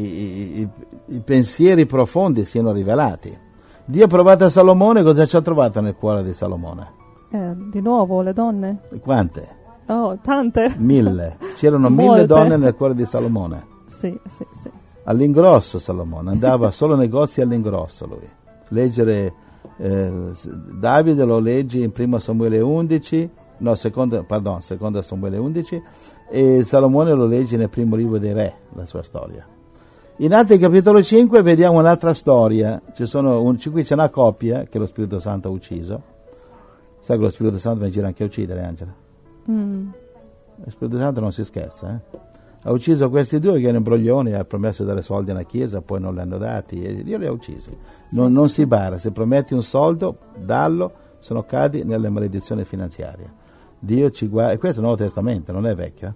i, i- i pensieri profondi siano rivelati. Dio ha provato a Salomone, cosa ci ha trovato nel cuore di Salomone? Eh, di nuovo le donne? Quante? Oh, tante. Mille. C'erano mille Molte. donne nel cuore di Salomone. Sì, sì, sì. All'ingrosso Salomone, andava solo ai negozi all'ingrosso lui. Leggere eh, Davide lo leggi in primo Samuele undici, no, seconda, pardon, seconda Samuele undici, e Salomone lo leggi nel primo libro dei re, la sua storia. In Atti capitolo cinque vediamo un'altra storia. Ci sono un, qui c'è una coppia che lo Spirito Santo ha ucciso. Sai che lo Spirito Santo va in giro anche a uccidere, Angela? Mm. Lo Spirito Santo non si scherza, eh? Ha ucciso questi due che erano imbroglioni, ha promesso di dare soldi alla Chiesa, poi non li hanno dati, e Dio li ha uccisi. Non, non si bara, se prometti un soldo, dallo, se no cadi nelle maledizioni finanziarie. Dio ci guarda, e questo è il Nuovo Testamento, non è vecchio.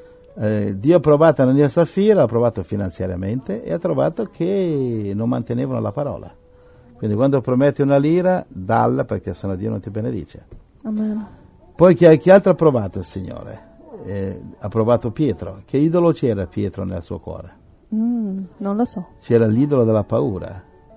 Eh, Dio ha provato Anania e Safira, ha provato finanziariamente e ha trovato che non mantenevano la parola. Quindi quando prometti una lira, dalla, perché sennò Dio non ti benedice. Amen. Poi chi, chi altro ha provato il Signore? Eh, ha provato Pietro. Che idolo c'era Pietro nel suo cuore? Mm, non lo so. C'era l'idolo della paura.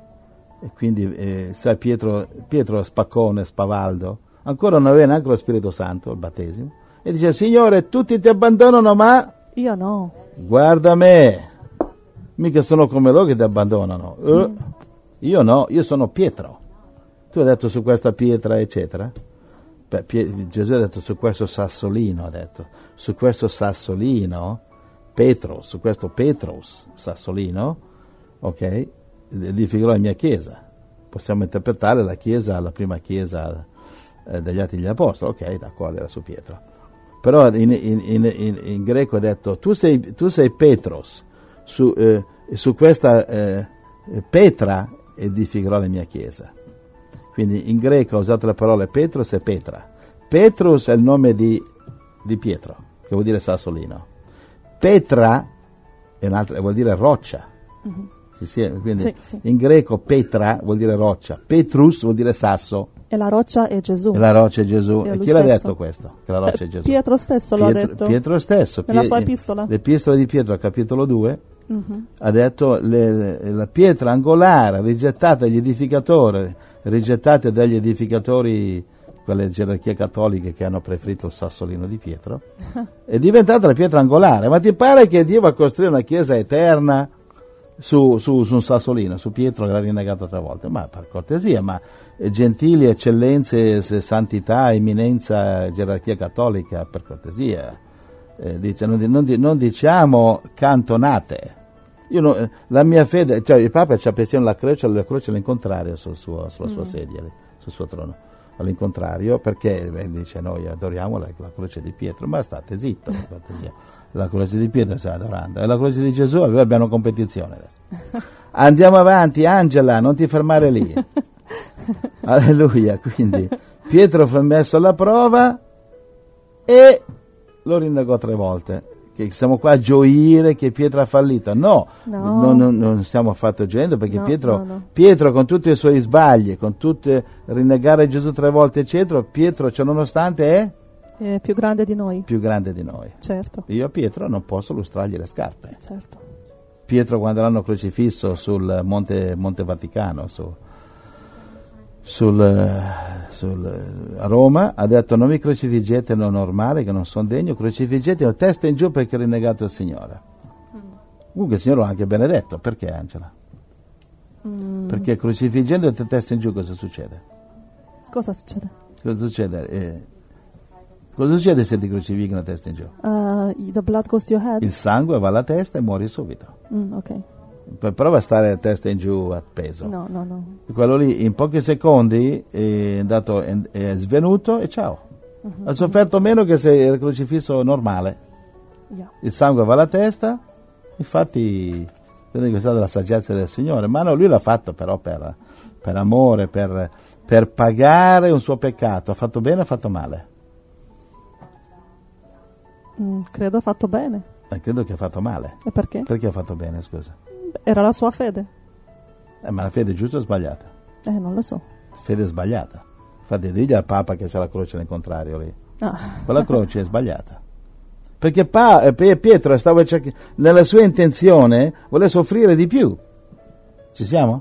E quindi, eh, sai, Pietro, Pietro spaccone, spavaldo, ancora non aveva neanche lo Spirito Santo, il battesimo, e dice: Signore, tutti ti abbandonano, ma Io no. guarda me, mica sono come loro che ti abbandonano. Eh, io no, io sono Pietro. Tu hai detto su questa pietra, eccetera. Beh, Pie- Gesù ha detto su questo sassolino, ha detto, su questo sassolino, Petros, su questo Petros, sassolino, ok, edificherò la mia chiesa. Possiamo interpretare la chiesa, la prima chiesa eh, degli Atti degli Apostoli, ok, d'accordo, era su Pietro. Però in, in, in, in, in greco ha detto, tu sei, tu sei Petros, su, eh, su questa eh, Petra edificherò la mia chiesa. Quindi in greco ha usato le parole Petros e Petra. Petrus è il nome di, di Pietro, che vuol dire sassolino. Petra è un'altra, vuol dire roccia. Mm-hmm. Sì, sì, quindi Sì, sì. in greco Petra vuol dire roccia, Petrus vuol dire sasso, E la roccia è Gesù. e la roccia è Gesù. È E lui chi l'ha stesso. detto questo? Che la roccia è Gesù. Pietro stesso lo ha Pietro, detto. Pietro stesso. Nella Pie- sua epistola. L'epistola di Pietro, capitolo due, Mhm. ha detto le, le- la pietra angolare rigettata dagli edificatori, rigettata dagli edificatori, quelle gerarchie cattoliche che hanno preferito il sassolino di Pietro, è diventata la pietra angolare. Ma ti pare che Dio va a costruire una chiesa eterna su, su, su un sassolino, su Pietro che l'ha rinnegato tre volte. Ma per cortesia, ma eh, gentili, eccellenze, santità, eminenza, gerarchia cattolica, per cortesia. Eh, dice, non, non, non diciamo cantonate. Io no, la mia fede, cioè il Papa ci apprezziano la croce, la croce all'incontrario sul suo, sulla sua mm. sedia, sul suo trono, all'incontrario, perché beh, dice noi adoriamo la, la croce di Pietro, ma state zitto, la croce di Pietro sta adorando, e la croce di Gesù abbiamo competizione adesso. Andiamo avanti, Angela, non ti fermare lì. Alleluia, quindi Pietro fu messo alla prova e lo rinnegò tre volte. Che siamo qua a gioire che Pietro ha fallito. No, no. Non, non, non stiamo affatto gioendo, perché no, Pietro, no, no. Pietro con tutti i suoi sbagli, con tutte rinnegare Gesù tre volte eccetera, Pietro ciò nonostante è è più grande di noi. Più grande di noi. Certo. Io a Pietro non posso lustrargli le scarpe. Certo. Pietro quando l'hanno crocifisso sul Monte, Monte Vaticano, su, sul, sul, a Roma, ha detto: non mi crocifiggete non normale, che non sono degno, crocifiggete testa in giù perché ho rinnegato il Signore. Mm. Comunque il Signore l'ha anche benedetto. Perché, Angela? Mm. Perché crocifiggendo testa in giù cosa succede? Cosa succede? Cosa succede? Eh, cosa succede se ti crocifiggono testa in giù? Uh, the blood goes to your head. Il sangue va alla testa e muori subito. Mm, ok. Prova a stare testa in giù a peso. No, no, no. Quello lì in pochi secondi è andato, è, è svenuto e ciao. Uh-huh. Ha sofferto meno che se era crocifisso normale. Yeah. Il sangue va alla testa, infatti credo che sia la saggezza del Signore. Ma no, lui l'ha fatto però per, per amore, per, per pagare un suo peccato. Ha fatto bene o ha fatto male? Mm, credo ha fatto bene. Eh, credo che ha fatto male. E perché? Perché ha fatto bene, scusa? Era la sua fede. Eh, ma la fede è giusta o sbagliata? Eh, non lo so. Fede sbagliata. Infatti digli al Papa che c'è la croce nel contrario lì. Ah. Quella croce è sbagliata. Perché pa- Pietro stava cerc- nella sua intenzione vuole soffrire di più. Ci siamo?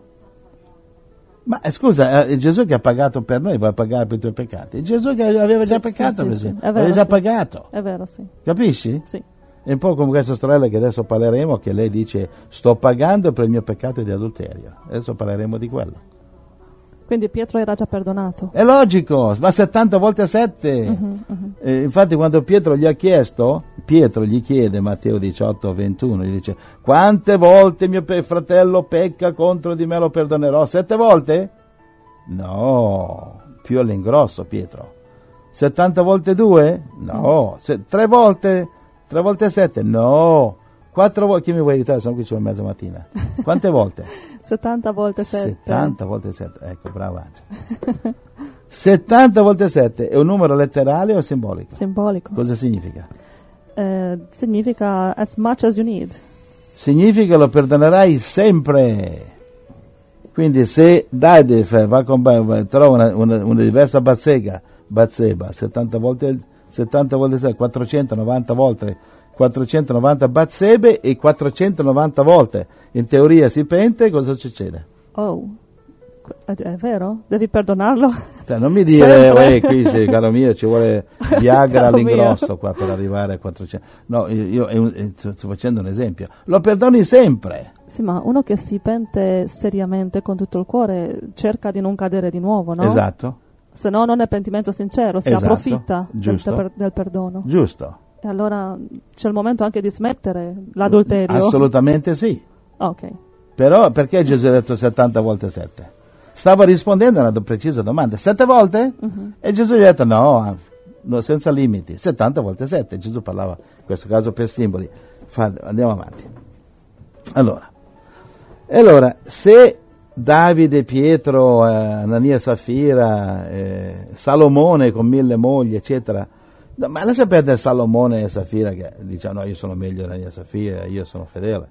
Ma eh, scusa, è Gesù che ha pagato per noi, vuole pagare per i tuoi peccati. È Gesù che aveva sì, già peccato, sì, per sì, esempio. sì. Vero, aveva già sì. pagato. È vero, sì. Capisci? Sì. È un po' come questa sorella che adesso parleremo, che lei dice: sto pagando per il mio peccato di adulterio. Adesso parleremo di quello. Quindi Pietro era già perdonato. È logico, ma settanta volte sette. Uh-huh, uh-huh. Eh, infatti quando Pietro gli ha chiesto, Pietro gli chiede, Matteo diciotto ventuno, gli dice: quante volte mio pe- fratello pecca contro di me lo perdonerò? Sette volte? No, più all'ingrosso Pietro. settanta volte due? No. Se, tre volte? Tre volte sette? No. Quattro volte? Chi mi vuoi aiutare? Sono qui c'è mezza mattina. Quante volte? settanta volte sette. settanta volte sette. Ecco, bravo Angelo. settanta volte sette è un numero letterale o simbolico? Simbolico. Cosa significa? Eh, significa as much as you need. Significa lo perdonerai sempre. Quindi se Davide va con, trova una, una, una diversa Batseba, Batseba, settanta volte, settanta volte sei, quattrocentonovanta volte, quattrocentonovanta Batsebe e quattrocentonovanta volte in teoria si pente, cosa succede? Oh, è vero? Devi perdonarlo? Cioè, non mi dire, eh, qui sì, caro mio, ci vuole Viagra all'ingrosso qua per arrivare a quattrocento. No, io, io, io sto facendo un esempio. Lo perdoni sempre. Sì, ma uno che si pente seriamente con tutto il cuore cerca di non cadere di nuovo, no? Esatto. Se no non è pentimento sincero, si esatto. approfitta del, Giusto. del perdono. Giusto. E allora c'è il momento anche di smettere l'adulterio. Assolutamente sì. Ok. Però perché Gesù ha detto settanta volte sette? Stava rispondendo a una precisa domanda. Sette volte? Uh-huh. E Gesù gli ha detto no, no, senza limiti. settanta volte sette. Gesù parlava in questo caso per simboli. Fa, andiamo avanti. Allora, allora se Davide, Pietro, eh, Anania, Safira, eh, Salomone con mille mogli, eccetera. No, ma lascia perdere Salomone e Safira che diciamo no, io sono meglio di Anania e Safira, io sono fedele.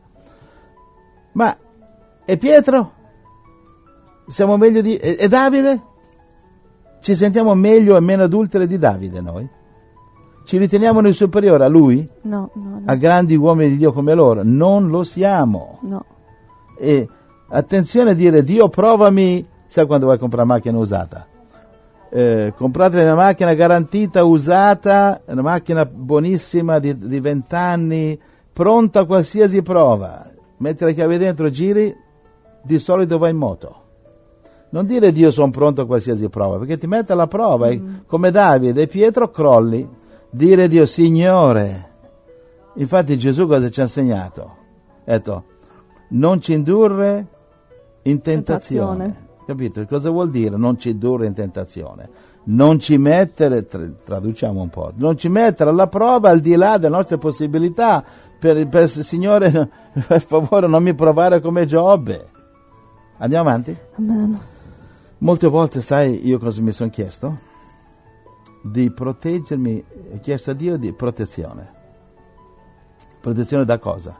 Ma e Pietro? Siamo meglio di... E, e Davide? Ci sentiamo meglio e meno adulteri di Davide noi? Ci riteniamo noi superiori a lui? No, no, no. A grandi uomini di Dio come loro? Non lo siamo. No. E attenzione a dire Dio provami, sai quando vai a comprare una macchina usata? Eh, comprate la mia macchina garantita, usata, una macchina buonissima di venti anni, pronta a qualsiasi prova. metti le chiavi dentro, giri, di solito vai in moto. Non dire Dio sono pronto a qualsiasi prova, perché ti mette alla prova, e come Davide e Pietro crolli. Dire Dio Signore. Infatti Gesù cosa ci ha insegnato? Ha detto, non ci indurre in tentazione. Tentazione. Capito? Cosa vuol dire non ci indurre in tentazione? Non ci mettere, tra- traduciamo un po', non ci mettere alla prova al di là delle nostre possibilità. Per, per Signore, per favore, non mi provare come Giobbe. Andiamo avanti? Amen. Molte volte, sai, io cosa mi sono chiesto? Di proteggermi, ho chiesto a Dio di protezione. Protezione da cosa?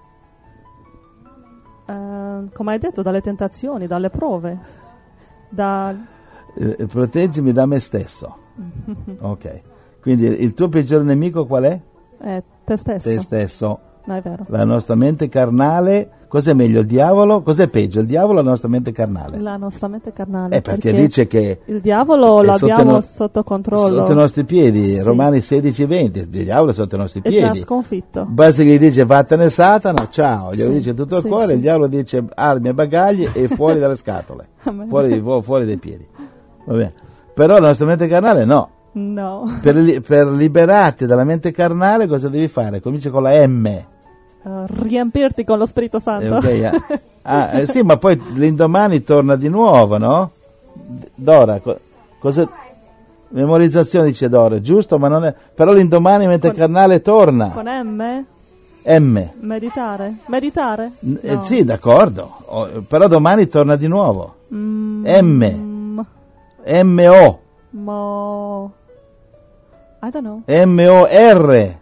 Eh, come hai detto, dalle tentazioni, dalle prove, da... Eh, proteggermi da me stesso. Ok. Quindi il tuo peggiore nemico qual è? eh, te stesso. Te stesso. No, è vero. La nostra mente carnale. Cos'è meglio, il diavolo? Cos'è peggio, il diavolo o la nostra mente carnale? La nostra mente carnale. Eh, perché dice che il diavolo è l'abbiamo sotto, no- sotto controllo. sotto i nostri piedi. Sì. Romani sedici venti, il diavolo è sotto i nostri È già piedi. sconfitto. Basta che gli dice vattene Satana, ciao, glielo Sì, dice tutto il sì, cuore, sì. il diavolo dice armi e bagagli e fuori dalle scatole, Amen. fuori, fu- fuori dai piedi. Va bene. Però la nostra mente carnale no. No. Per, li- per liberarti dalla mente carnale cosa devi fare? Comincia con la M. Uh, riempirti con lo Spirito Eh, Santo. ok, ah, ah, eh, sì, ma poi l'indomani torna di nuovo, no? Dora, co- cosa... Memorizzazione dice Dora, giusto, ma non è... Però l'indomani mente Con- carnale torna. Con M? M. Meditare? Meditare? N- eh, No. sì, d'accordo, oh, però domani torna di nuovo. Mm, M. mm, M O. Mo... I don't know. M O R.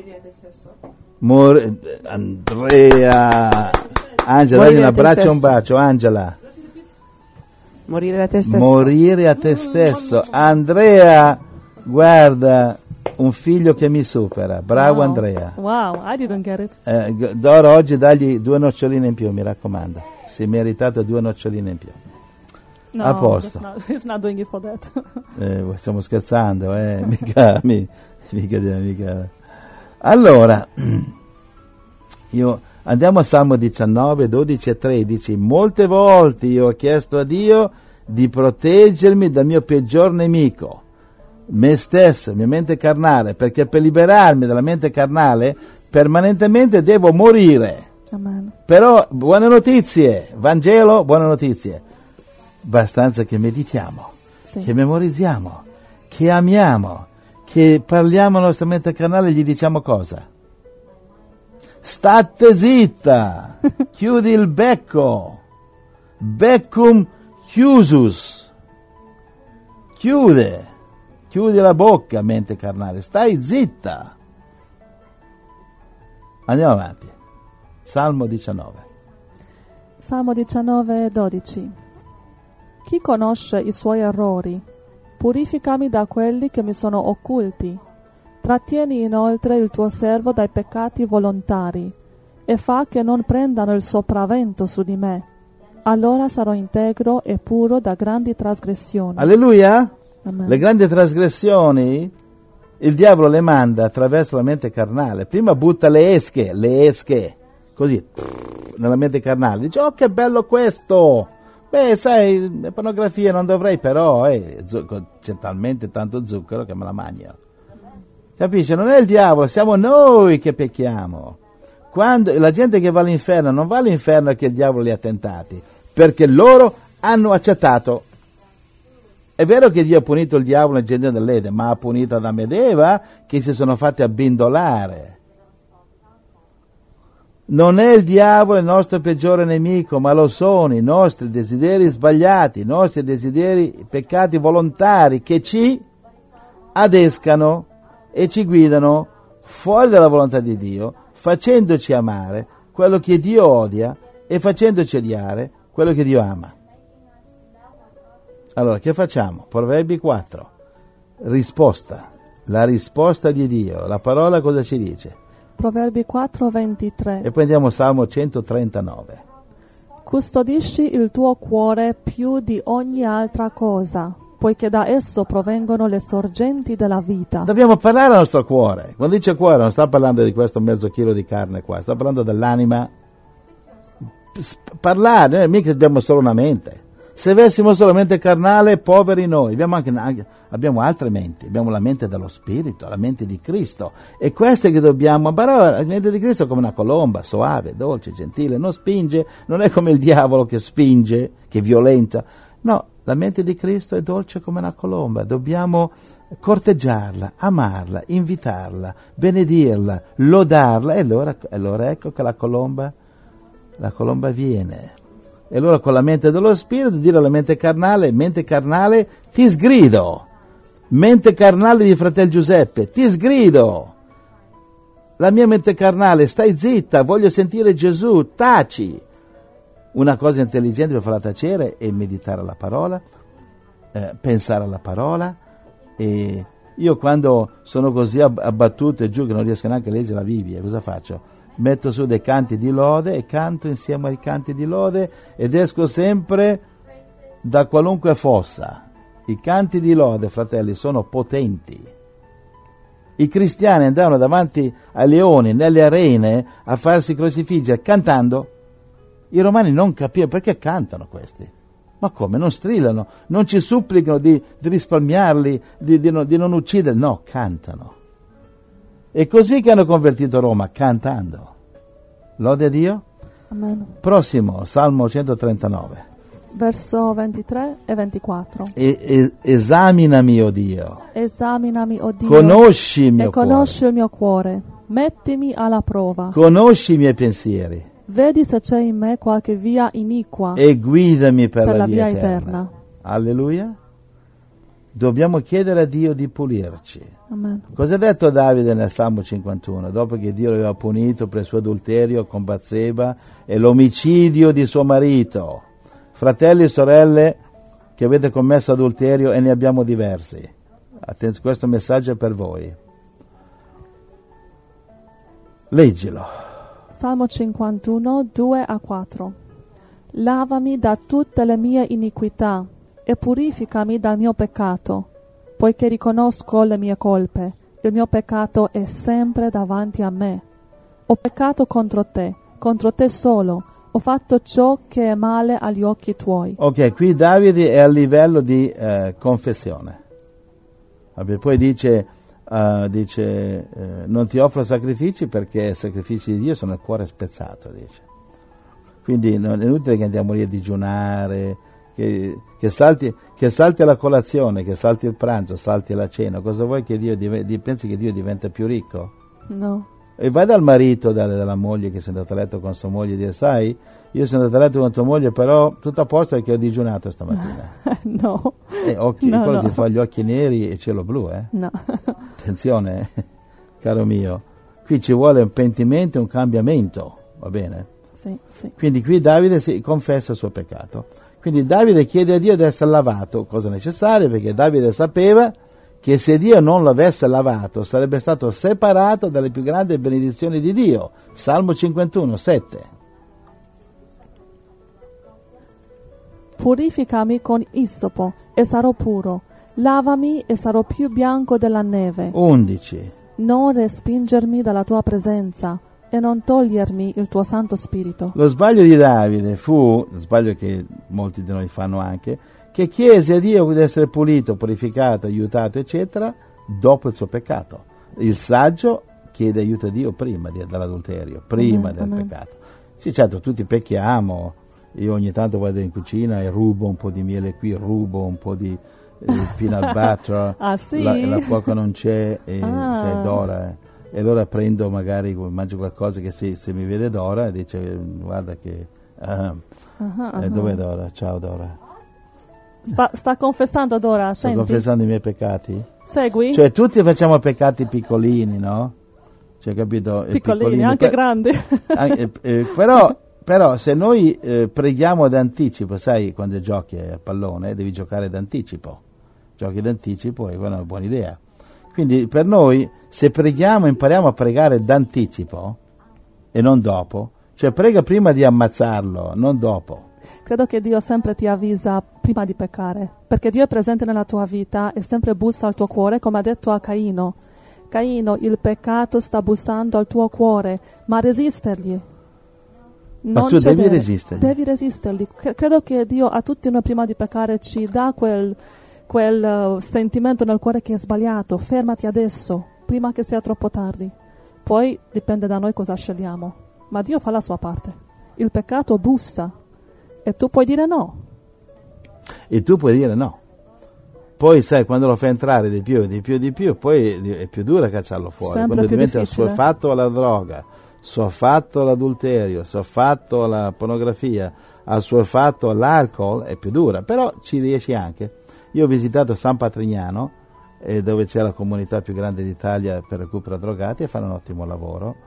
Mor- Andrea. Angela, dai Morire un a te abbraccio e un stesso. bacio, Angela. Morire a te stesso. Morire a te stesso. Andrea, guarda, un figlio che mi supera. Bravo Wow. Andrea. Wow, I didn't get it. Eh, g- Doro, oggi dagli due noccioline in più, mi raccomando. Si è meritato due noccioline in più. No, A posto. that's not- he's not doing it for that. Eh, stiamo scherzando, eh? mica, mi- mica, mica. Allora, io andiamo a Salmo diciannove, dodici e tredici. Molte volte io ho chiesto a Dio di proteggermi dal mio peggior nemico, me stesso, mia mente carnale, perché per liberarmi dalla mente carnale permanentemente devo morire. Amen. Però buone notizie, Vangelo, buone notizie. Abbastanza che meditiamo, Sì. che memorizziamo, che amiamo, che parliamo alla nostra mente carnale e gli diciamo cosa? State zitta, chiudi il becco, beccum chiusus, chiude, chiudi la bocca, mente carnale, stai zitta. Andiamo avanti, Salmo diciannove. Salmo diciannove, dodici. Chi conosce i suoi errori? Purificami da quelli che mi sono occulti. Trattieni inoltre il tuo servo dai peccati volontari e fa che non prendano il sopravvento su di me. Allora sarò integro e puro da grandi trasgressioni. Alleluia! Amen. Le grandi trasgressioni il diavolo le manda attraverso la mente carnale. Prima butta le esche, le esche, così, nella mente carnale. Dice, oh che bello questo! Beh, sai, la pornografia non dovrei, però eh, zu- c'è talmente tanto zucchero che me la mangio. Capisci? Non è il diavolo, siamo noi che pecchiamo. Quando la gente che va all'inferno non va all'inferno perché il diavolo li ha tentati, perché loro hanno accettato. È vero che Dio ha punito il diavolo nel giardino dell'Eden, ma ha punito Adamo ed Eva che si sono fatti abbindolare. Non è il diavolo il nostro peggiore nemico, ma lo sono i nostri desideri sbagliati, i nostri desideri, i peccati volontari che ci adescano e ci guidano fuori dalla volontà di Dio, facendoci amare quello che Dio odia e facendoci odiare quello che Dio ama. Allora, che facciamo? Proverbi quattro. Risposta. La risposta di Dio. La parola cosa ci dice? Proverbi quattro, ventitré. E poi andiamo a Salmo centotrentanove. Custodisci il tuo cuore più di ogni altra cosa, poiché da esso provengono le sorgenti della vita. Dobbiamo parlare al nostro cuore. Quando dice cuore non sta parlando di questo mezzo chilo di carne qua, sta parlando dell'anima sp- parlare, noi mica abbiamo solo una mente. Se avessimo solamente carnale, poveri noi. Abbiamo anche, anche abbiamo altre menti, abbiamo la mente dello Spirito, la mente di Cristo, e queste che dobbiamo, però la mente di Cristo è come una colomba, soave, dolce, gentile, non spinge, non è come il diavolo che spinge, che violenta. No, la mente di Cristo è dolce come una colomba, dobbiamo corteggiarla, amarla, invitarla, benedirla, lodarla, e allora, allora ecco che la colomba, la colomba viene. E allora con la mente dello Spirito dire alla mente carnale: mente carnale, ti sgrido. Mente carnale di fratello Giuseppe, ti sgrido. La mia mente carnale, stai zitta, voglio sentire Gesù, taci. Una cosa intelligente per farla tacere è meditare alla parola, eh, pensare alla parola. E io quando sono così abbattuto e giù che non riesco neanche a leggere la Bibbia, cosa faccio? Metto su dei canti di lode e canto insieme ai canti di lode ed esco sempre da qualunque fossa. I canti di lode, fratelli, sono potenti. I cristiani andavano davanti ai leoni nelle arene a farsi crocifiggere cantando. I romani non capivano perché cantano questi. Ma come? Non strillano, non ci supplicano di, di risparmiarli, di, di, non, di non ucciderli. No, cantano. È così che hanno convertito Roma, cantando. Lode a Dio. Amen. Prossimo, Salmo centotrentanove. Verso ventitré e ventiquattro. E, e, esaminami, o Dio. Esaminami, o Dio, Conosci il mio e conosci cuore. il mio cuore. Mettimi alla prova. Conosci i miei pensieri. Vedi se c'è in me qualche via iniqua E guidami per, per la la via via eterna. eterna. Alleluia. Dobbiamo chiedere a Dio di pulirci. Amen. Cosa ha detto Davide nel Salmo cinquantuno? Dopo che Dio l'aveva punito per il suo adulterio con Batseba e l'omicidio di suo marito. Fratelli e sorelle che avete commesso adulterio, e ne abbiamo diversi. Attenzione, questo messaggio è per voi. Leggilo. Salmo cinquantuno, due a quattro. Lavami da tutte le mie iniquità e purificami dal mio peccato, poiché riconosco le mie colpe. Il mio peccato è sempre davanti a me. Ho peccato contro te, contro te solo. Ho fatto ciò che è male agli occhi tuoi. Ok, qui Davide è a livello di eh, confessione. Vabbè, poi dice, uh, dice eh, non ti offro sacrifici perché i sacrifici di Dio sono il cuore spezzato, dice. Quindi non è inutile che andiamo lì a digiunare, che, che, salti, che salti la colazione, che salti il pranzo, salti la cena. Cosa vuoi che Dio div- pensi che Dio diventa più ricco? No. E vai dal marito, dalla, dalla moglie che si è andato a letto con sua moglie e dire: sai, io sono andato a letto con tua moglie, però tutto a posto perché ho digiunato stamattina. No. E occhi, No, quello no. ti fa gli occhi neri e cielo blu, eh? No. Attenzione, eh, caro mio. Qui ci vuole un pentimento e un cambiamento, va bene? Sì, sì. Quindi qui Davide si confessa il suo peccato. Quindi Davide chiede a Dio di essere lavato, cosa necessaria, perché Davide sapeva che se Dio non lo avesse lavato sarebbe stato separato dalle più grandi benedizioni di Dio. Salmo cinquantuno, sette. Purificami con issopo e sarò puro. Lavami e sarò più bianco della neve. undici. Non respingermi dalla tua presenza e non togliermi il tuo Santo Spirito. Lo sbaglio di Davide fu, lo sbaglio che molti di noi fanno anche, che chiese a Dio di essere pulito, purificato, aiutato, eccetera, dopo il suo peccato. Il saggio chiede aiuto a Dio prima di, dall'adulterio, prima Amen, del amen. peccato. Sì, certo, tutti pecchiamo. Io ogni tanto vado in cucina e rubo un po' di miele qui, rubo un po' di eh, peanut butter, Ah, sì? la, la cuoca non c'è, e Ah. c'è Dora. eh. E allora prendo, magari mangio qualcosa che se, se mi vede Dora dice: guarda che... ah, Ah, ah, eh, ah. dov'è Dora? Ciao Dora. Sta, sta confessando Dora, Sto senti? confessando i miei peccati? Segui? Cioè tutti facciamo peccati piccolini, no? Cioè, capito? Eh, Piccolini, anche que- grandi. anche- eh, però, però se noi eh, preghiamo d'anticipo, sai, quando giochi a pallone devi giocare d'anticipo. Giochi d'anticipo è una buona idea. Quindi per noi, se preghiamo, impariamo a pregare d'anticipo e non dopo. Cioè prega prima di ammazzarlo, non dopo. Credo che Dio sempre ti avvisa prima di peccare, perché Dio è presente nella tua vita e sempre bussa al tuo cuore, come ha detto a Caino. Caino, il peccato sta bussando al tuo cuore, ma resistergli. Non tu devi cedere, resistergli. Devi resistergli. C- credo che Dio a tutti noi prima di peccare ci dà quel, quel uh, sentimento nel cuore che è sbagliato. Fermati adesso, prima che sia troppo tardi. Poi dipende da noi cosa scegliamo. Ma Dio fa la sua parte. Il peccato bussa e tu puoi dire no. E tu puoi dire no. Poi sai, quando lo fai entrare di più, di più, di più, poi è più dura cacciarlo fuori. Sempre quando più diventa difficile. assuefatto alla droga, assuefatto all'adulterio, assuefatto alla pornografia, assuefatto all'alcol, è più dura. Però ci riesci anche. Io ho visitato San Patrignano, eh, dove c'è la comunità più grande d'Italia per recupero drogati, e fanno un ottimo lavoro.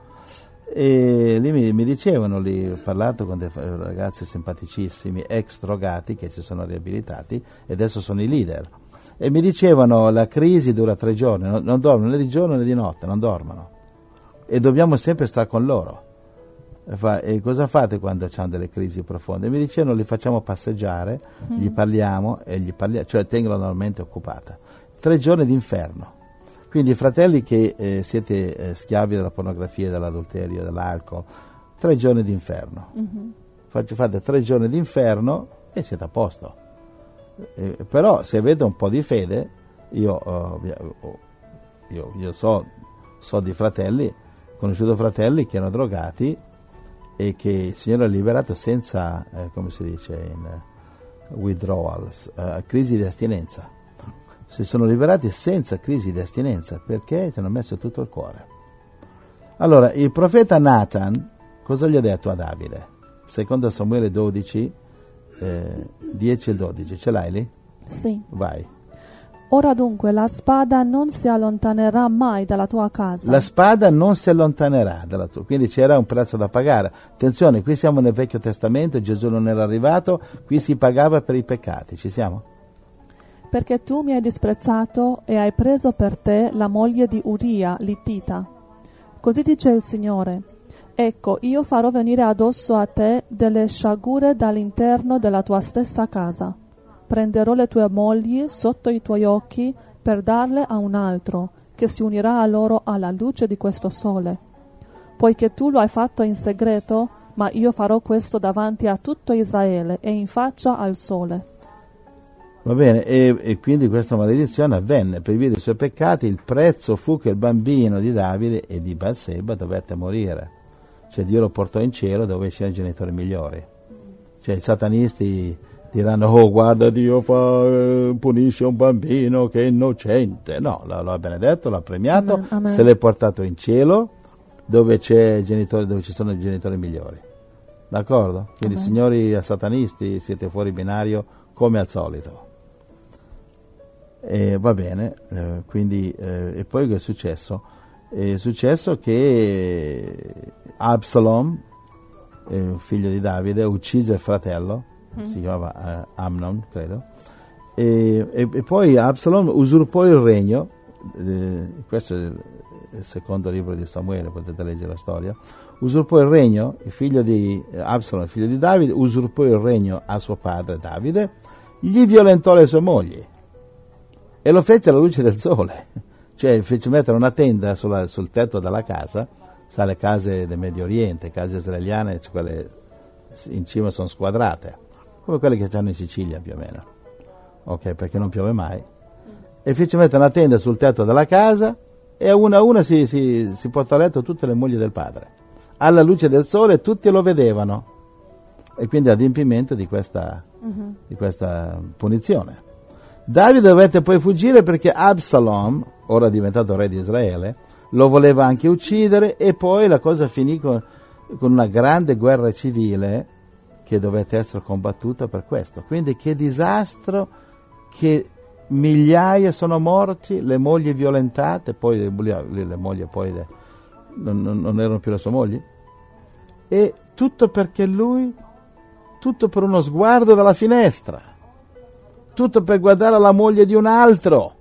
E lì mi, mi dicevano, lì ho parlato con dei ragazzi simpaticissimi, ex drogati che si sono riabilitati e adesso sono i leader. E mi dicevano la crisi dura tre giorni, non, non dormono né di giorno né di notte, non dormono. E dobbiamo sempre stare con loro. E, fa, e cosa fate quando hanno delle crisi profonde? E mi dicevano li facciamo passeggiare, mm. gli parliamo, e gli parliamo, cioè tengono la mente occupata. Tre giorni d'inferno. Quindi fratelli che eh, siete eh, schiavi della pornografia, dell'adulterio, dell'alcol, tre giorni d'inferno. Mm-hmm. Fate, fate tre giorni d'inferno e siete a posto. Eh, però se avete un po' di fede, io, uh, io, io so, so di fratelli, ho conosciuto fratelli che erano drogati e che il Signore ha liberato senza, eh, come si dice in uh, withdrawals, uh, crisi di astinenza. Si sono liberati senza crisi di astinenza perché ci hanno messo tutto il cuore. Allora, il profeta Nathan cosa gli ha detto a Davide? Secondo Samuele dodici, eh, dieci e dodici, ce l'hai lì? Sì. Vai. Ora dunque la spada non si allontanerà mai dalla tua casa. La spada non si allontanerà dalla tua, quindi c'era un prezzo da pagare. Attenzione, qui siamo nel Vecchio Testamento, Gesù non era arrivato, qui si pagava per i peccati, ci siamo? Perché tu mi hai disprezzato e hai preso per te la moglie di Uria, l'Ittita. Così dice il Signore: ecco, io farò venire addosso a te delle sciagure dall'interno della tua stessa casa. Prenderò le tue mogli sotto i tuoi occhi per darle a un altro, che si unirà a loro alla luce di questo sole. Poiché tu lo hai fatto in segreto, ma io farò questo davanti a tutto Israele e in faccia al sole. Va bene, e, e quindi questa maledizione avvenne per via dei suoi peccati. Il prezzo fu che il bambino di Davide e di Batseba dovette morire. Cioè Dio lo portò in cielo dove c'erano i genitori migliori. Cioè i satanisti diranno: oh, guarda, Dio fa, eh, punisce un bambino che è innocente. No, lo, lo ha benedetto, l'ha premiato, Amen, amen. se l'è portato in cielo dove c'è genitori, dove ci sono i genitori migliori. D'accordo? Quindi Amen. Signori satanisti, siete fuori binario come al solito. E va bene, eh, quindi eh, e poi che è successo? È successo che Absalom, eh, figlio di Davide, uccise il fratello, mm. si chiamava eh, Amnon, credo, e, e, e poi Absalom usurpò il regno, eh, questo è il, il secondo libro di Samuele, potete leggere la storia, usurpò il regno, il figlio di eh, Absalom, il figlio di Davide, usurpò il regno a suo padre Davide, gli violentò le sue mogli e lo fece alla luce del sole, cioè fece mettere una tenda sulla, sul tetto della casa, sa le case del Medio Oriente, case israeliane, cioè quelle in cima sono squadrate, come quelle che hanno in Sicilia più o meno, ok, perché non piove mai, e fece mettere una tenda sul tetto della casa e a una a una si, si, si portò a letto tutte le mogli del padre, alla luce del sole tutti lo vedevano, e quindi adempimento di questa, uh-huh. di questa punizione. Davide dovette poi fuggire perché Absalom, ora diventato re di Israele, lo voleva anche uccidere, e poi la cosa finì con, con una grande guerra civile che dovette essere combattuta per questo. Quindi che disastro, che migliaia sono morti, le mogli violentate, poi le, le mogli poi le, non, non erano più le sue mogli, e tutto perché lui, tutto per uno sguardo dalla finestra, tutto per guardare la moglie di un altro.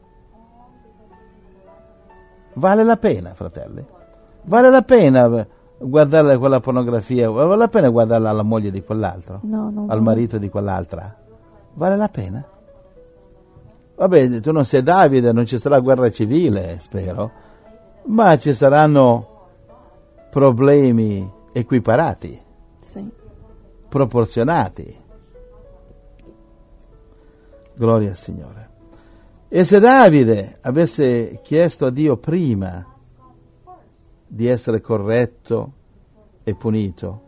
Vale la pena, fratelli? Vale la pena guardare quella pornografia? Vale la pena guardare alla moglie di quell'altro? No, no, al no. marito di quell'altra? Vale la pena? Vabbè, tu non sei Davide, non ci sarà guerra civile, spero, ma ci saranno problemi equiparati. Sì. proporzionati. Gloria al Signore. E se Davide avesse chiesto a Dio prima di essere corretto e punito,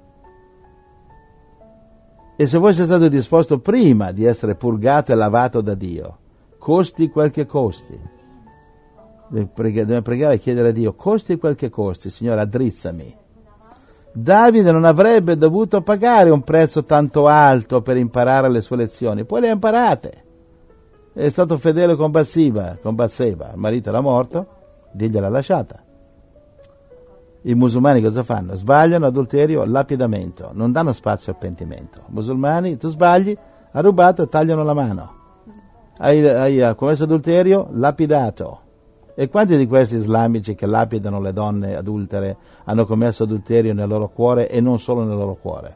e se fosse stato disposto prima di essere purgato e lavato da Dio, costi quel che costi, deve pregare, deve pregare e chiedere a Dio, costi quel che costi, Signore, addrizzami. Davide non avrebbe dovuto pagare un prezzo tanto alto per imparare le sue lezioni, poi le ha imparate. È stato fedele con Batseba, con Batseba, il marito era morto, Dio gliel'ha lasciata. I musulmani cosa fanno? Sbagliano, adulterio, lapidamento, non danno spazio al pentimento. I musulmani, tu sbagli, ha rubato, tagliano la mano. Hai, hai commesso adulterio, lapidato. E quanti di questi islamici che lapidano le donne adultere hanno commesso adulterio nel loro cuore e non solo nel loro cuore?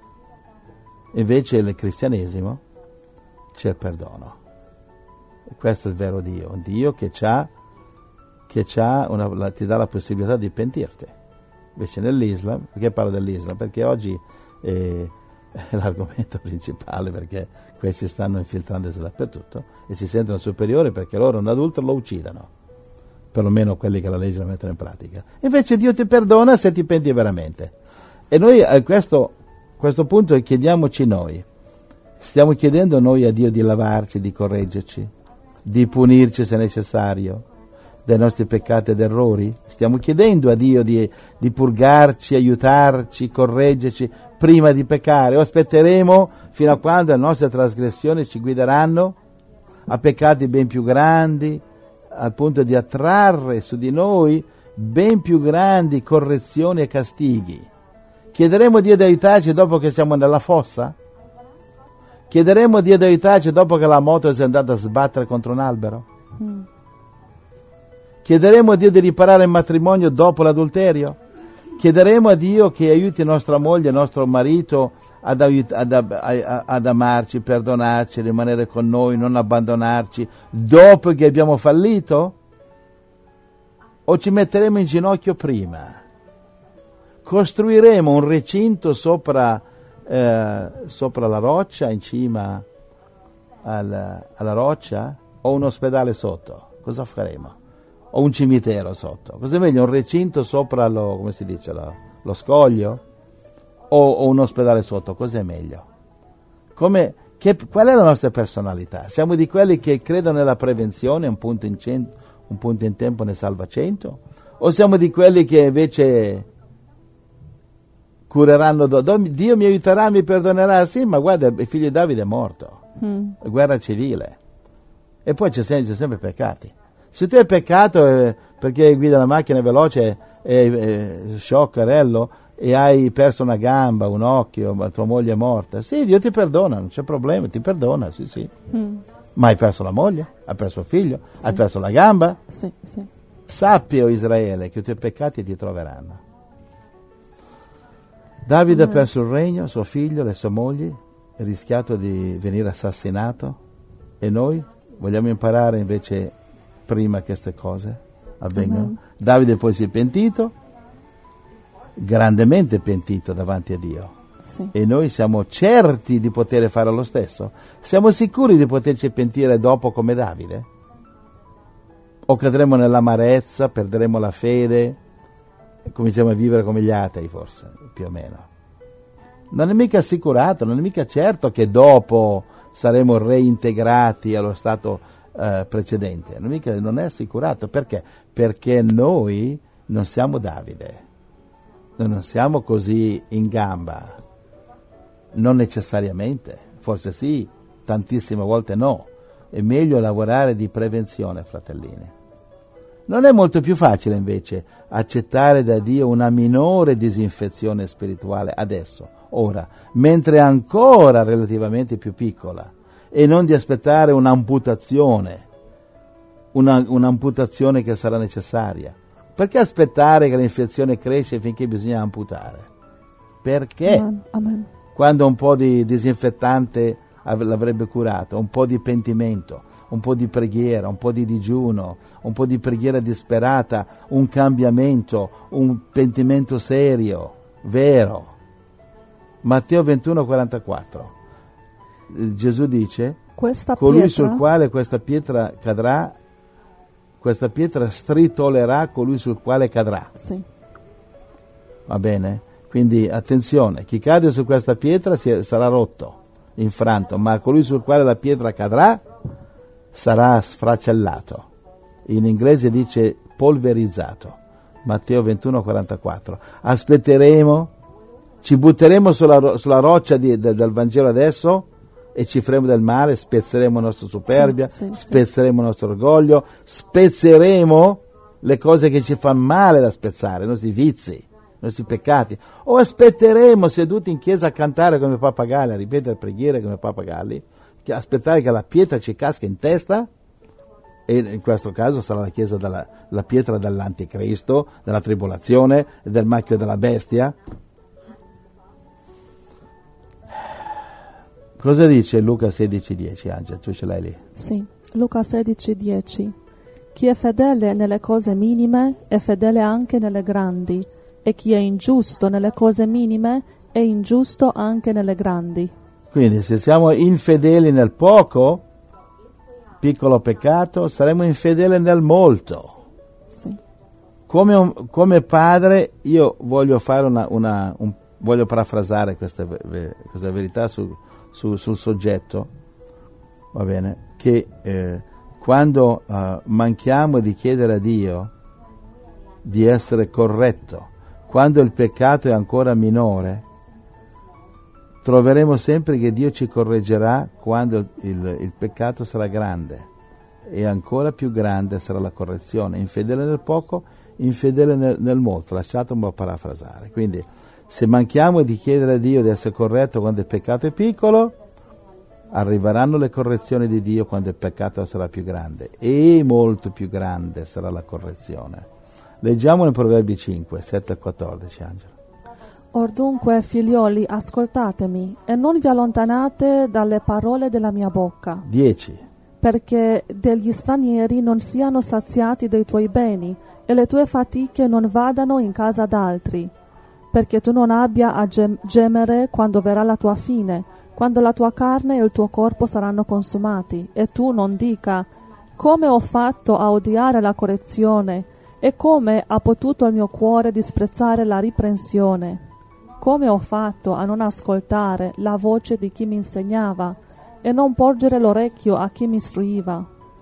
Invece nel cristianesimo c'è il perdono. E questo è il vero Dio, un Dio che, c'ha, che c'ha una, la, ti dà la possibilità di pentirti. Invece nell'Islam, perché parlo dell'Islam? Perché oggi è, è l'argomento principale, perché questi stanno infiltrandosi dappertutto e si sentono superiori perché loro un adultero lo uccidono, perlomeno quelli che la legge la mettono in pratica. Invece Dio ti perdona se ti penti veramente. E noi a questo, questo punto chiediamoci noi, stiamo chiedendo noi a Dio di lavarci, di correggerci, di punirci se necessario dai nostri peccati ed errori? Stiamo chiedendo a Dio di, di purgarci, aiutarci, correggerci prima di peccare, o aspetteremo fino a quando le nostre trasgressioni ci guideranno a peccati ben più grandi, al punto di attrarre su di noi ben più grandi correzioni e castighi? Chiederemo a Dio di aiutarci dopo che siamo nella fossa? Chiederemo a Dio di aiutarci dopo che la moto si è andata a sbattere contro un albero? Mm. Chiederemo a Dio di riparare il matrimonio dopo l'adulterio? Chiederemo a Dio che aiuti nostra moglie, nostro marito ad, aiut- ad, ad, ad amarci, perdonarci, rimanere con noi, non abbandonarci dopo che abbiamo fallito? O ci metteremo in ginocchio prima? Costruiremo un recinto sopra, eh, sopra la roccia, in cima al, alla roccia, o un ospedale sotto? Cosa faremo? O un cimitero sotto? Cos'è meglio, un recinto sopra lo, come si dice, lo, lo scoglio? O, o un ospedale sotto? Cos'è meglio? Come, che, qual è la nostra personalità? Siamo di quelli che credono nella prevenzione, un punto in, cento, un punto in tempo ne salva cento? O siamo di quelli che invece cureranno, do, do, Dio mi aiuterà, mi perdonerà? Sì, ma guarda, il figlio di Davide è morto, mm. guerra civile, e poi c'è sempre, c'è sempre peccati. Se tu hai peccato eh, perché guida la macchina veloce e eh, scioccarello e hai perso una gamba, un occhio, ma tua moglie è morta, sì, Dio ti perdona, non c'è problema, ti perdona, sì, sì. Mm. Ma hai perso la moglie, hai perso il figlio, sì. Hai perso la gamba? Sì, sì. Sappi, o Israele, che i tuoi peccati ti troveranno. Davide mm. ha perso il regno, suo figlio, le sue mogli, ha rischiato di venire assassinato, e noi vogliamo imparare invece prima che queste cose avvengano. Uh-huh. Davide poi si è pentito, grandemente pentito davanti a Dio. Sì. E noi siamo certi di poter fare lo stesso? Siamo sicuri di poterci pentire dopo come Davide? O cadremo nell'amarezza, perderemo la fede e cominciamo a vivere come gli atei, forse, più o meno? Non è mica assicurato, non è mica certo che dopo saremo reintegrati allo stato Uh, precedente, non, mica, non è assicurato. Perché? Perché noi non siamo Davide, noi non siamo così in gamba, non necessariamente, forse sì, tantissime volte no. È meglio lavorare di prevenzione, fratellini. Non è molto più facile invece accettare da Dio una minore disinfezione spirituale adesso, ora, mentre è ancora relativamente più piccola, e non di aspettare un'amputazione, una, un'amputazione che sarà necessaria. Perché aspettare che l'infezione cresce finché bisogna amputare? Perché? Amen. Amen. Quando un po' di disinfettante l'avrebbe curato, un po' di pentimento, un po' di preghiera, un po' di digiuno, un po' di preghiera disperata, un cambiamento, un pentimento serio, vero. Matteo ventuno quarantaquattro. Gesù dice: Questa colui pietra, sul quale questa pietra cadrà, questa pietra stritolerà colui sul quale cadrà. sì, Va bene? Quindi attenzione, chi cade su questa pietra si- sarà rotto, infranto, ma colui sul quale la pietra cadrà sarà sfracellato. In inglese dice polverizzato. Matteo ventuno quarantaquattro. Aspetteremo, ci butteremo sulla, ro- sulla roccia di- de- del Vangelo adesso e ci faremo del male, spezzeremo la nostra superbia, Sì, sì, sì. spezzeremo il nostro orgoglio, spezzeremo le cose che ci fanno male da spezzare, i nostri vizi, i nostri peccati, o aspetteremo seduti in chiesa a cantare come pappagalli, a ripetere preghiere come pappagalli, che aspettare che la pietra ci casca in testa, e in questo caso sarà la chiesa della, la pietra dell'anticristo, della tribolazione e del macchio della bestia. Cosa dice Luca sedici dieci, Angela? Tu ce l'hai lì? sì. Luca sedici dieci. Chi è fedele nelle cose minime è fedele anche nelle grandi, e chi è ingiusto nelle cose minime è ingiusto anche nelle grandi. Quindi se siamo infedeli nel poco, piccolo peccato, saremo infedeli nel molto. Sì, Come, un- come padre io voglio fare una, una un- voglio parafrasare questa, ve- ve- questa verità su- su- sul soggetto, va bene, che eh, quando eh, manchiamo di chiedere a Dio di essere corretto, quando il peccato è ancora minore, troveremo sempre che Dio ci correggerà quando il, il peccato sarà grande, e ancora più grande sarà la correzione. Infedele nel poco, infedele nel, nel molto. Lasciatemi parafrasare. Quindi, se manchiamo di chiedere a Dio di essere corretto quando il peccato è piccolo, arriveranno le correzioni di Dio quando il peccato sarà più grande, e molto più grande sarà la correzione. Leggiamo in Proverbi cinque, sette a quattordici, Angelo. Or dunque, figlioli, ascoltatemi, e non vi allontanate dalle parole della mia bocca, dieci. perché degli stranieri non siano saziati dei tuoi beni, e le tue fatiche non vadano in casa d'altri, perché tu non abbia a gem- gemere quando verrà la tua fine, quando la tua carne e il tuo corpo saranno consumati, e tu non dica: come ho fatto a odiare la correzione, e come ha potuto il mio cuore disprezzare la riprensione? Come ho fatto a non ascoltare la voce di chi mi insegnava e non porgere l'orecchio a chi mi istruiva?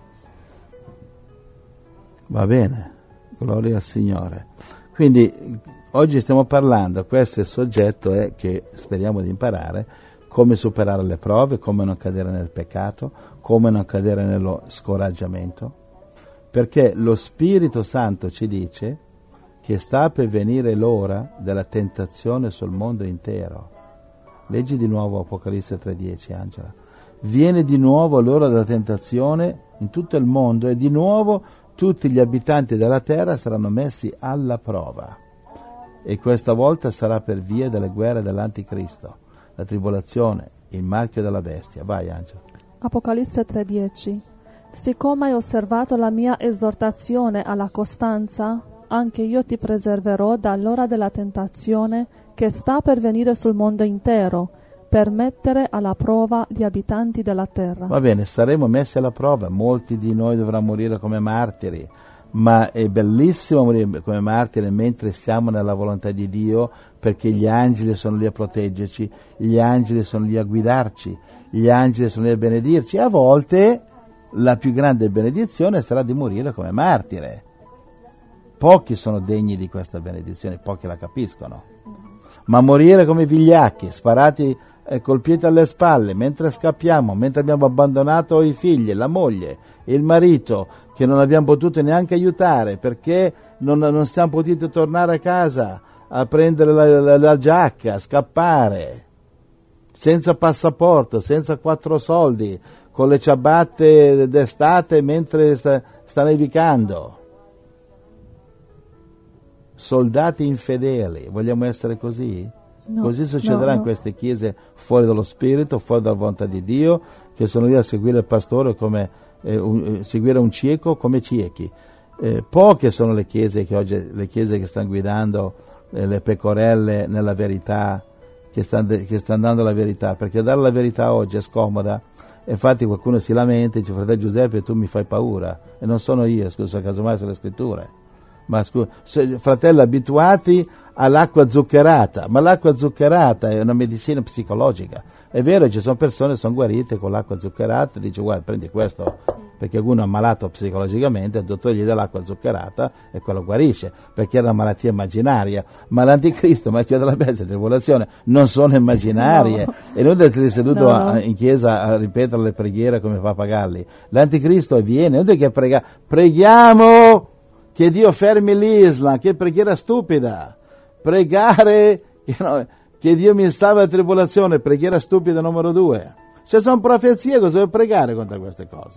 Va bene, gloria al Signore. Quindi oggi stiamo parlando, questo è il soggetto è che speriamo di imparare, come superare le prove, come non cadere nel peccato, come non cadere nello scoraggiamento, perché lo Spirito Santo ci dice che sta per venire l'ora della tentazione sul mondo intero. Leggi di nuovo Apocalisse tre dieci, Angela. Viene di nuovo l'ora della tentazione in tutto il mondo, e di nuovo tutti gli abitanti della terra saranno messi alla prova, e questa volta sarà per via delle guerre dell'anticristo, la tribolazione, il marchio della bestia. Vai, Angela. Apocalisse tre dieci. Siccome hai osservato la mia esortazione alla costanza, anche io ti preserverò dall'ora della tentazione che sta per venire sul mondo intero, per mettere alla prova gli abitanti della terra. Va bene, saremo messi alla prova, molti di noi dovranno morire come martiri, ma è bellissimo morire come martiri mentre siamo nella volontà di Dio, perché gli angeli sono lì a proteggerci, gli angeli sono lì a guidarci, gli angeli sono lì a benedirci. A volte la più grande benedizione sarà di morire come martire. Pochi sono degni di questa benedizione, pochi la capiscono. Ma morire come vigliacchi, sparati e colpiti alle spalle, mentre scappiamo, mentre abbiamo abbandonato i figli, la moglie, il marito, che non abbiamo potuto neanche aiutare perché non, non siamo potuti tornare a casa a prendere la, la, la giacca, a scappare, senza passaporto, senza quattro soldi, con le ciabatte d'estate mentre sta, sta nevicando. Soldati infedeli, vogliamo essere così? No, Così succederà no, in no. queste chiese fuori dallo Spirito, fuori dalla volontà di Dio, che sono lì a seguire il pastore come eh, un, eh, seguire un cieco come ciechi. Eh, poche sono le chiese che oggi le chiese che stanno guidando eh, le pecorelle nella verità, che sta, che sta dando la verità, perché dare la verità oggi è scomoda. Infatti qualcuno si lamenta e dice: fratello Giuseppe, tu mi fai paura, e non sono io, scusa, casomai sono le scritture. Ma scusa, se, fratelli abituati all'acqua zuccherata, ma l'acqua zuccherata è una medicina psicologica. È vero, ci sono persone che sono guarite con l'acqua zuccherata, dice: guarda, prendi questo, perché uno è ammalato psicologicamente, il dottore gli dà l'acqua zuccherata e quello guarisce, perché è una malattia immaginaria. Ma l'anticristo, marchio della bestia e tribolazione non sono immaginarie. No. E non essere seduto no, no. A, in chiesa a ripetere le preghiere come pappagalli. L'anticristo viene, non è che prega, preghiamo che Dio fermi l'Islam, che preghiera stupida. Pregare che, no, che Dio mi salva la tribolazione, preghiera stupida numero due. Se sono profezie, cosa devo pregare contro queste cose?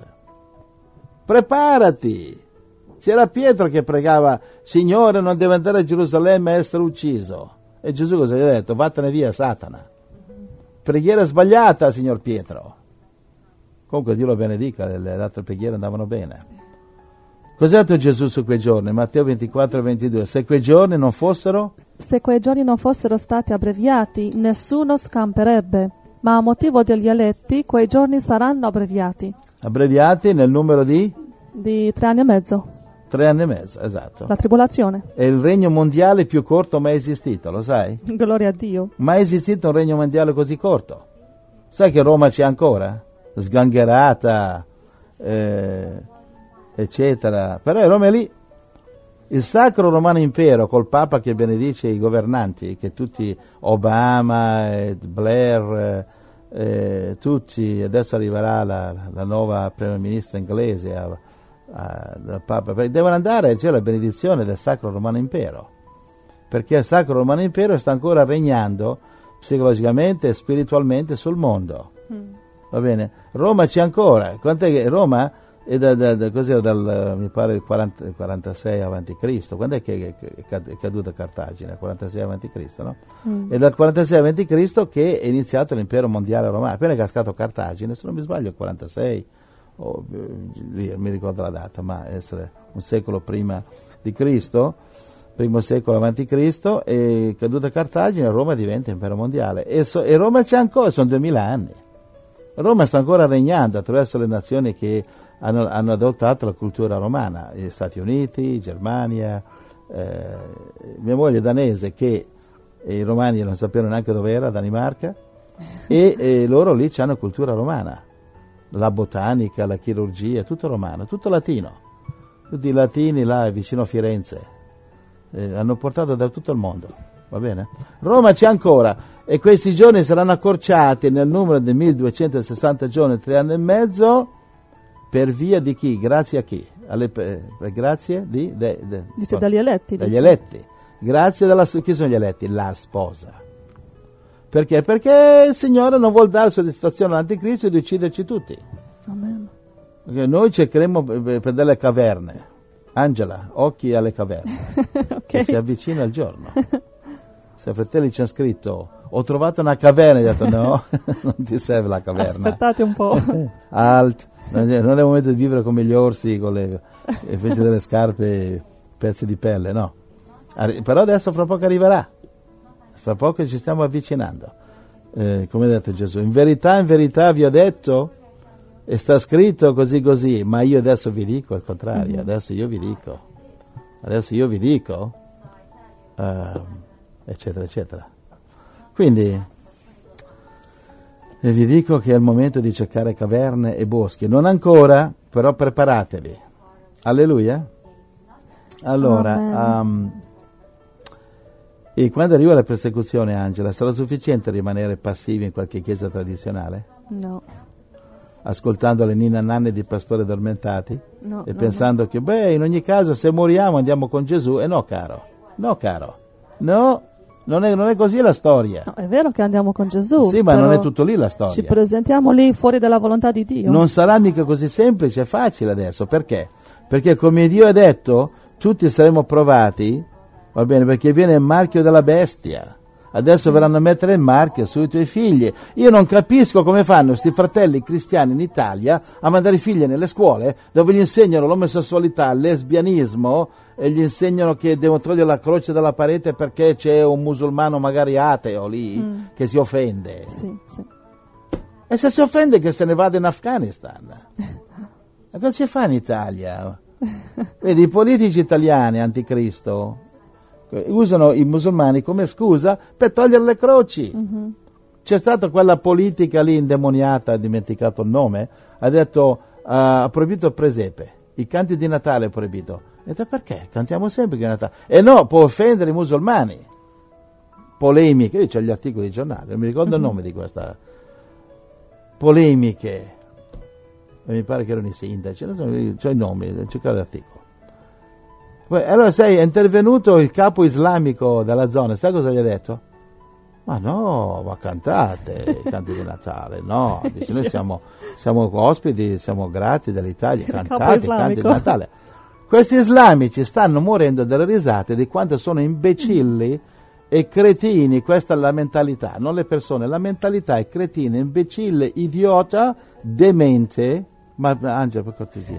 Preparati. C'era Pietro che pregava: Signore, non devo andare a Gerusalemme e essere ucciso. E Gesù cosa gli ha detto? Vattene via, Satana. Preghiera sbagliata, signor Pietro. Comunque Dio lo benedica, le altre preghiere andavano bene. Cos'ha detto Gesù su quei giorni? Matteo ventiquattro ventidue. Se quei giorni non fossero? Se quei giorni non fossero stati abbreviati, nessuno scamperebbe. Ma a motivo degli eletti, quei giorni saranno abbreviati. Abbreviati nel numero di? Di tre anni e mezzo. Tre anni e mezzo, esatto. La tribolazione. È il regno mondiale più corto mai esistito, lo sai? Gloria a Dio. Mai esistito un regno mondiale così corto. Sai che Roma c'è ancora? Sgangherata, eh, eccetera. Però Roma è lì. Il Sacro Romano Impero, col Papa che benedice i governanti, che tutti, Obama, eh, Blair, eh, tutti, adesso arriverà la, la nuova Prima Ministra inglese, a, a, al Papa, devono andare, c'è la benedizione del Sacro Romano Impero, perché il Sacro Romano Impero sta ancora regnando psicologicamente e spiritualmente sul mondo. Mm. Va bene? Roma c'è ancora. Quant'è che Roma è da, da, da, cos'era dal, mi pare, il quaranta, quarantasei avanti Cristo. Quando è che è caduta Cartagine? quarantasei avanti Cristo, no? Mm. È dal quarantasei avanti Cristo che è iniziato l'impero mondiale romano. Appena è cascato Cartagine, se non mi sbaglio, quarantasei, oh, mi ricordo la data, ma essere un secolo prima di Cristo, primo secolo avanti Cristo, è caduta Cartagine, Roma diventa impero mondiale. E, so, e Roma c'è ancora, sono duemila anni. Roma sta ancora regnando attraverso le nazioni che Hanno, hanno adottato la cultura romana, gli Stati Uniti, Germania, eh, mia moglie è danese, che i romani non sapevano neanche dove era, Danimarca, e, e loro lì hanno cultura romana, la botanica, la chirurgia, tutto romano, tutto latino, tutti i latini là vicino a Firenze, eh, hanno portato da tutto il mondo, va bene? Roma c'è ancora, e questi giorni saranno accorciati nel numero di milleduecentosessanta giorni, tre anni e mezzo. Per via di chi? Grazie a chi? Alle, per, per grazie di? De, de, dice dagli eletti. Dagli dice. eletti. Grazie dalla, chi sono gli eletti? La sposa. Perché? Perché il Signore non vuol dare soddisfazione all'anticristo di ucciderci tutti. Amen. Perché noi cercheremo per delle caverne. Angela, occhi alle caverne. Okay. Che si avvicina il giorno. Se fratelli ci hanno scritto: ho trovato una caverna, gli ho detto: no, non ti serve la caverna. Aspettate un po'. Alt. Non è il momento di vivere come gli orsi con le invece delle scarpe pezzi di pelle, no. Arri- però adesso fra poco arriverà, fra poco ci stiamo avvicinando, eh, come ha detto Gesù: in verità, in verità vi ho detto, e sta scritto così così, ma io adesso vi dico il contrario. Mm-hmm. adesso io vi dico adesso io vi dico uh, eccetera eccetera. Quindi e vi dico che è il momento di cercare caverne e boschi. Non ancora, però preparatevi. Alleluia. Allora, um, e quando arriva la persecuzione, Angela, sarà sufficiente rimanere passivi in qualche chiesa tradizionale? No. Ascoltando le ninna nanne di pastori addormentati? No. E no, pensando no. che, beh, in ogni caso, se moriamo andiamo con Gesù. E no, caro. No, caro. No. Non è, non è così la storia. No, è vero che andiamo con Gesù. Sì, ma non è tutto lì la storia. Ci presentiamo lì fuori dalla volontà di Dio. Non sarà mica così semplice e facile adesso. Perché? Perché come Dio ha detto, tutti saremo provati, va bene, perché viene il marchio della bestia. Adesso verranno a mettere il marchio sui tuoi figli. Io non capisco come fanno questi fratelli cristiani in Italia a mandare i figli nelle scuole dove gli insegnano l'omosessualità, il lesbianismo, e gli insegnano che devono togliere la croce dalla parete perché c'è un musulmano magari ateo lì mm. che si offende. Sì, sì. E se si offende che se ne vada in Afghanistan. E cosa ci fa in Italia? Vedi, i politici italiani anticristo usano i musulmani come scusa per togliere le croci. Mm-hmm. C'è stata quella politica lì indemoniata, ha dimenticato il nome, ha detto, uh, ha proibito il presepe, i canti di Natale è proibito. Ha detto, perché? Cantiamo sempre che è Natale. E no, può offendere i musulmani. Polemiche, io c'ho gli articoli di giornale, non mi ricordo mm-hmm. il nome di questa polemiche. Mi pare che erano i sindaci, non so, c'ho i nomi, ho cercato l'articolo. Poi, allora sai, è intervenuto il capo islamico della zona, sai cosa gli ha detto? Ma no, ma cantate i canti di Natale, no, dice noi siamo, siamo ospiti, siamo grati dell'Italia, cantate i canti di Natale. Questi islamici stanno morendo delle risate di quanto sono imbecilli e cretini, questa è la mentalità, non le persone, la mentalità è cretina, imbecille, idiota, demente. Ma Angela, per cortesia,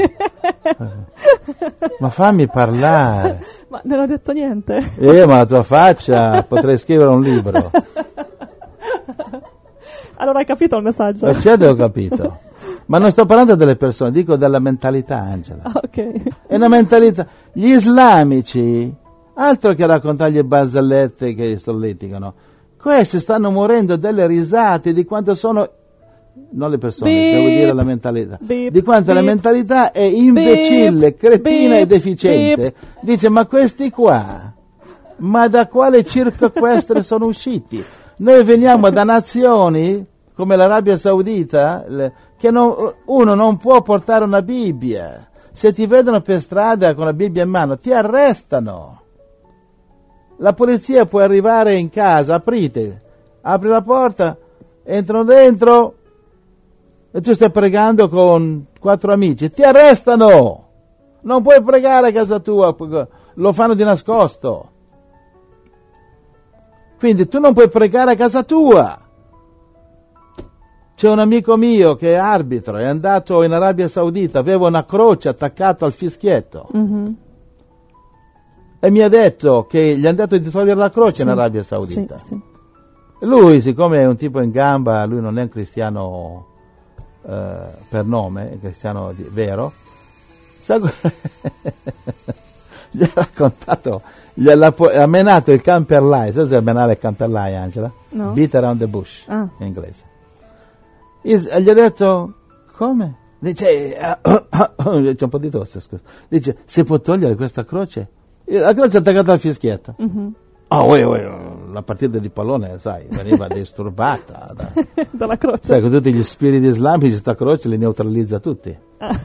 ma fammi parlare. Ma non ho detto niente. Eh, ma la tua faccia, potrei scrivere un libro. Allora hai capito il messaggio? Eh, certo ho capito. Ma non sto parlando delle persone, dico della mentalità, Angela. Ok. È una mentalità. Gli islamici, altro che raccontargli barzellette che solleticano, questi stanno morendo delle risate di quanto sono... non le persone, beep, devo dire la mentalità, beep, di quanto beep, la mentalità è imbecille, beep, cretina beep, e deficiente. Beep. Dice, ma questi qua, ma da quale circo equestre sono usciti? Noi veniamo da nazioni come l'Arabia Saudita, che non, uno non può portare una Bibbia. Se ti vedono per strada con la Bibbia in mano, ti arrestano. La polizia può arrivare in casa, aprite, apri la porta, entrano dentro, e tu stai pregando con quattro amici, ti arrestano, non puoi pregare a casa tua, lo fanno di nascosto, quindi tu non puoi pregare a casa tua. C'è un amico mio che è arbitro, è andato in Arabia Saudita, aveva una croce attaccata al fischietto mm-hmm. e mi ha detto che gli hanno detto di togliere la croce sì, in Arabia Saudita. Sì, sì. Lui, siccome è un tipo in gamba, lui non è un cristiano Uh, per nome, cristiano di, vero, sa, gli ha raccontato, gli ha, ha menato il camperlai, sai cosa è menare il camperlai, Angela? No. Beat around the bush, ah. in inglese. Is, gli ha detto, come? Dice, uh, uh, uh, c'è un po' di tosse, scusa. Dice, si può togliere questa croce? La croce è attaccata al fischietto. Mm-hmm. Oh, uè, uè, la partita di pallone, sai, veniva disturbata da, dalla croce. Sai, con tutti gli spiriti islamici, sta croce li neutralizza tutti. Ah.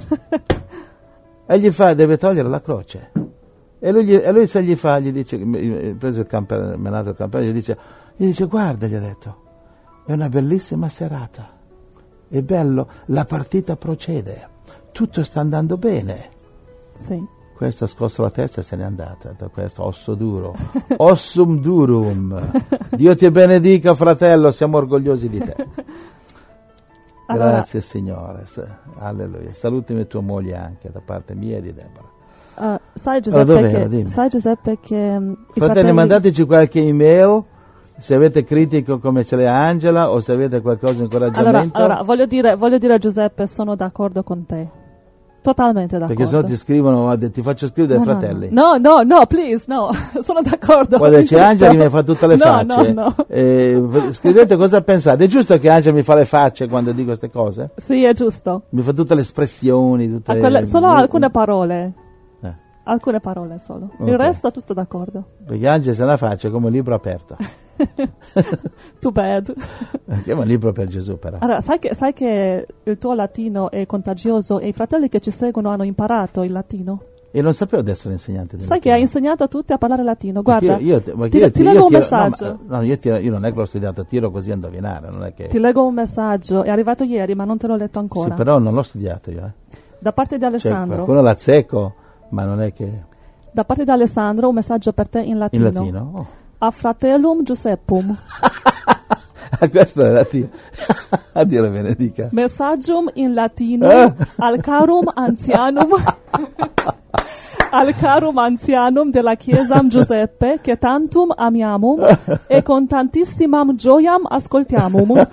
E gli fa, deve togliere la croce. E lui, gli, e lui se gli fa, gli dice, preso il camper, menato il camper, gli dice, gli dice, guarda, gli ha detto, è una bellissima serata, è bello, la partita procede, tutto sta andando bene. Sì. Questa ha scosso la testa e se n'è andata da questo osso duro, ossum durum. Dio ti benedica, fratello, siamo orgogliosi di te. Allora, grazie Signore, alleluia. Salutami tua moglie anche da parte mia e di Deborah. Uh, sai Giuseppe allora, che, sai Giuseppe che um, fratelli, fratelli mandateci qualche email se avete critico come ce l'è Angela o se avete qualcosa di incoraggiamento. Allora, allora voglio dire, voglio dire a Giuseppe, sono d'accordo con te. Totalmente d'accordo. Perché sennò ti scrivono, ti faccio scrivere dai no, fratelli. No, no, no, please, no, sono d'accordo. Guarda, c'è Angela che mi fa tutte le no, facce. No, no. Eh, scrivete cosa pensate. È giusto che Angela mi fa le facce quando dico queste cose? Sì, è giusto. Mi fa tutte le espressioni. Tutte quelle, le... Solo alcune parole. Eh. Alcune parole solo. Okay. Il resto tutto d'accordo. Perché Angela se la faccia come un libro aperto. Too bad. Che è un libro per Gesù, però. Allora, sai che, sai che il tuo latino è contagioso e i fratelli che ci seguono hanno imparato il latino? E non sapevo di essere insegnante di sai latino. Che hai insegnato a tutti a parlare latino. Guarda, io, io, ti, io, ti io, leggo io un tiro, messaggio. No, ma, no, io, tiro, io non è che l'ho studiato, tiro così a indovinare. Non è che... Ti leggo un messaggio, è arrivato ieri, ma non te l'ho letto ancora. Sì, però non l'ho studiato io. Eh. Da parte di Alessandro. Cioè, qualcuno l'azzecco, ma non è che... Da parte di Alessandro, un messaggio per te in latino. In latino? Oh. a fratellum Giuseppum. Questo è latino. A Dio la benedica. Messaggium in latino Eh? al carum anzianum al carum anzianum della Chiesa Giuseppe, che tantum amiamum e con tantissima gioiam ascoltiamum.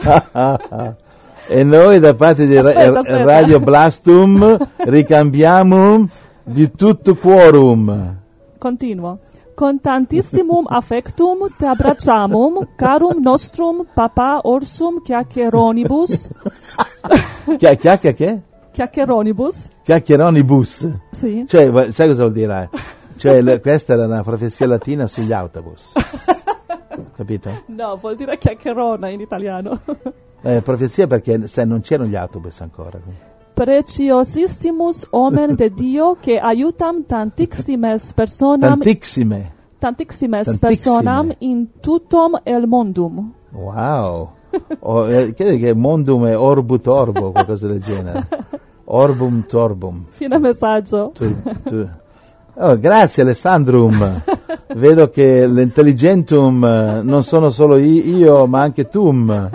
E noi da parte di Ra- Aspetta, aspetta. Radio Blastum ricambiamo di tutto quorum. Continuo. Con tantissimum affectum te abbracciamum, carum nostrum papa orsum chiacchieronibus. Chia- Chiacchia che? Chiacchieronibus? Chiacchieronibus. Sì. Cioè, va- sai cosa vuol dire? Cioè, le- questa era una profezia latina sugli autobus. Capito? No, vuol dire chiacchierona in italiano. Eh, profezia perché sai, non c'erano gli autobus ancora. Preciosissimus omen de Dio che aiutam tantissimes personam Tantissime. tantissimes Tantissime. personam in tuttom el mondum. Wow. O, eh, credo che mondum è orbut orbo, qualcosa del genere. Orbum torbum. Fine messaggio. Tu- tu- Oh, grazie Alessandrum. Vedo che l'intelligentum eh, non sono solo i- io, ma anche tum.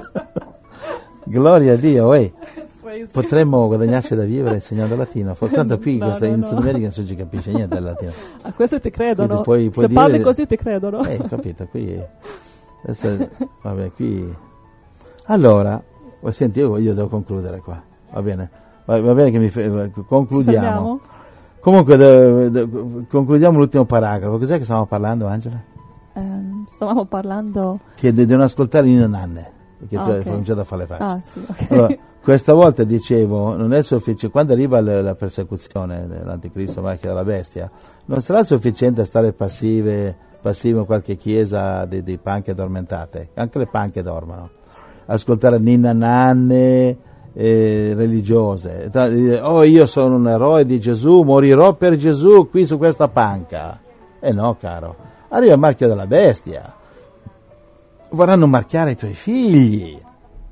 Gloria a Dio, ehi. Potremmo guadagnarci da vivere insegnando latino. Soltanto qui in No, questa no, in no. Sud America non si capisce niente del latino. A questi ti credono. Quindi puoi- puoi Se dire- parli così ti credono. Eh, capito, qui adesso, vabbè, qui allora, oh, senti, io, io devo concludere qua, va bene, va, va bene che mi fe- Ci concludiamo. fermiamo? Comunque de- de- concludiamo l'ultimo paragrafo. Cos'è che stiamo parlando, Angela? Ehm, stavamo parlando... Che de- devono ascoltare Nino Nanne, perché Ah, tu hai ok. cominciato a fare le facce. Ah, sì, ok. Allora, questa volta dicevo, non è sufficiente, quando arriva la, la persecuzione dell'anticristo, marchio della bestia, non sarà sufficiente stare passive, passive in qualche chiesa di, di panche addormentate, anche le panche dormono, ascoltare ninna nanne eh, religiose, Ta- dire, oh io sono un eroe di Gesù, morirò per Gesù qui su questa panca. E no, caro, arriva il marchio della bestia, vorranno marchiare i tuoi figli.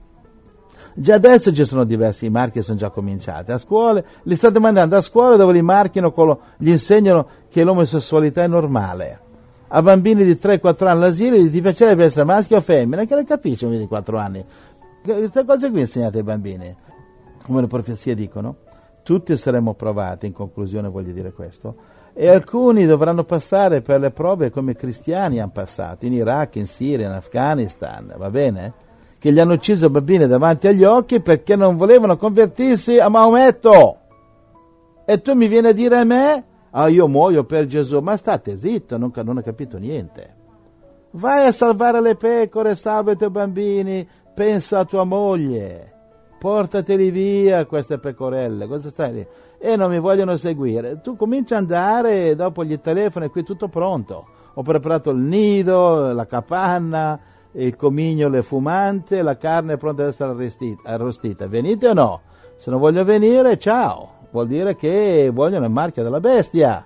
Già adesso ci sono diversi marchi che sono già cominciati. A scuole, li state mandando a scuola dove li marchiano, con lo- gli insegnano che l'omosessualità è normale. A bambini di tre quattro anni all'asilo gli ti piacerebbe essere maschio o femmina, che ne capisce un bambino di quattro anni. Queste cose qui insegnate ai bambini. Come le profezie dicono, tutti saremo provati, in conclusione voglio dire questo, e alcuni dovranno passare per le prove come i cristiani hanno passato, in Iraq, in Siria, in Afghanistan, va bene? Che gli hanno ucciso bambini davanti agli occhi perché non volevano convertirsi a Maometto. E tu mi vieni a dire a me, ah io muoio per Gesù, ma state zitto, non, non ho capito niente. Vai a salvare le pecore, salva i tuoi bambini, pensa a tua moglie, portateli via queste pecorelle, cosa stai lì? E non mi vogliono seguire. Tu cominci ad andare, dopo gli telefoni, qui tutto pronto. Ho preparato il nido, la capanna, il comignolo è fumante, la carne è pronta ad essere arrostita, arrostita. Venite o no? Se non voglio venire, ciao. Vuol dire che vogliono il marchio della bestia.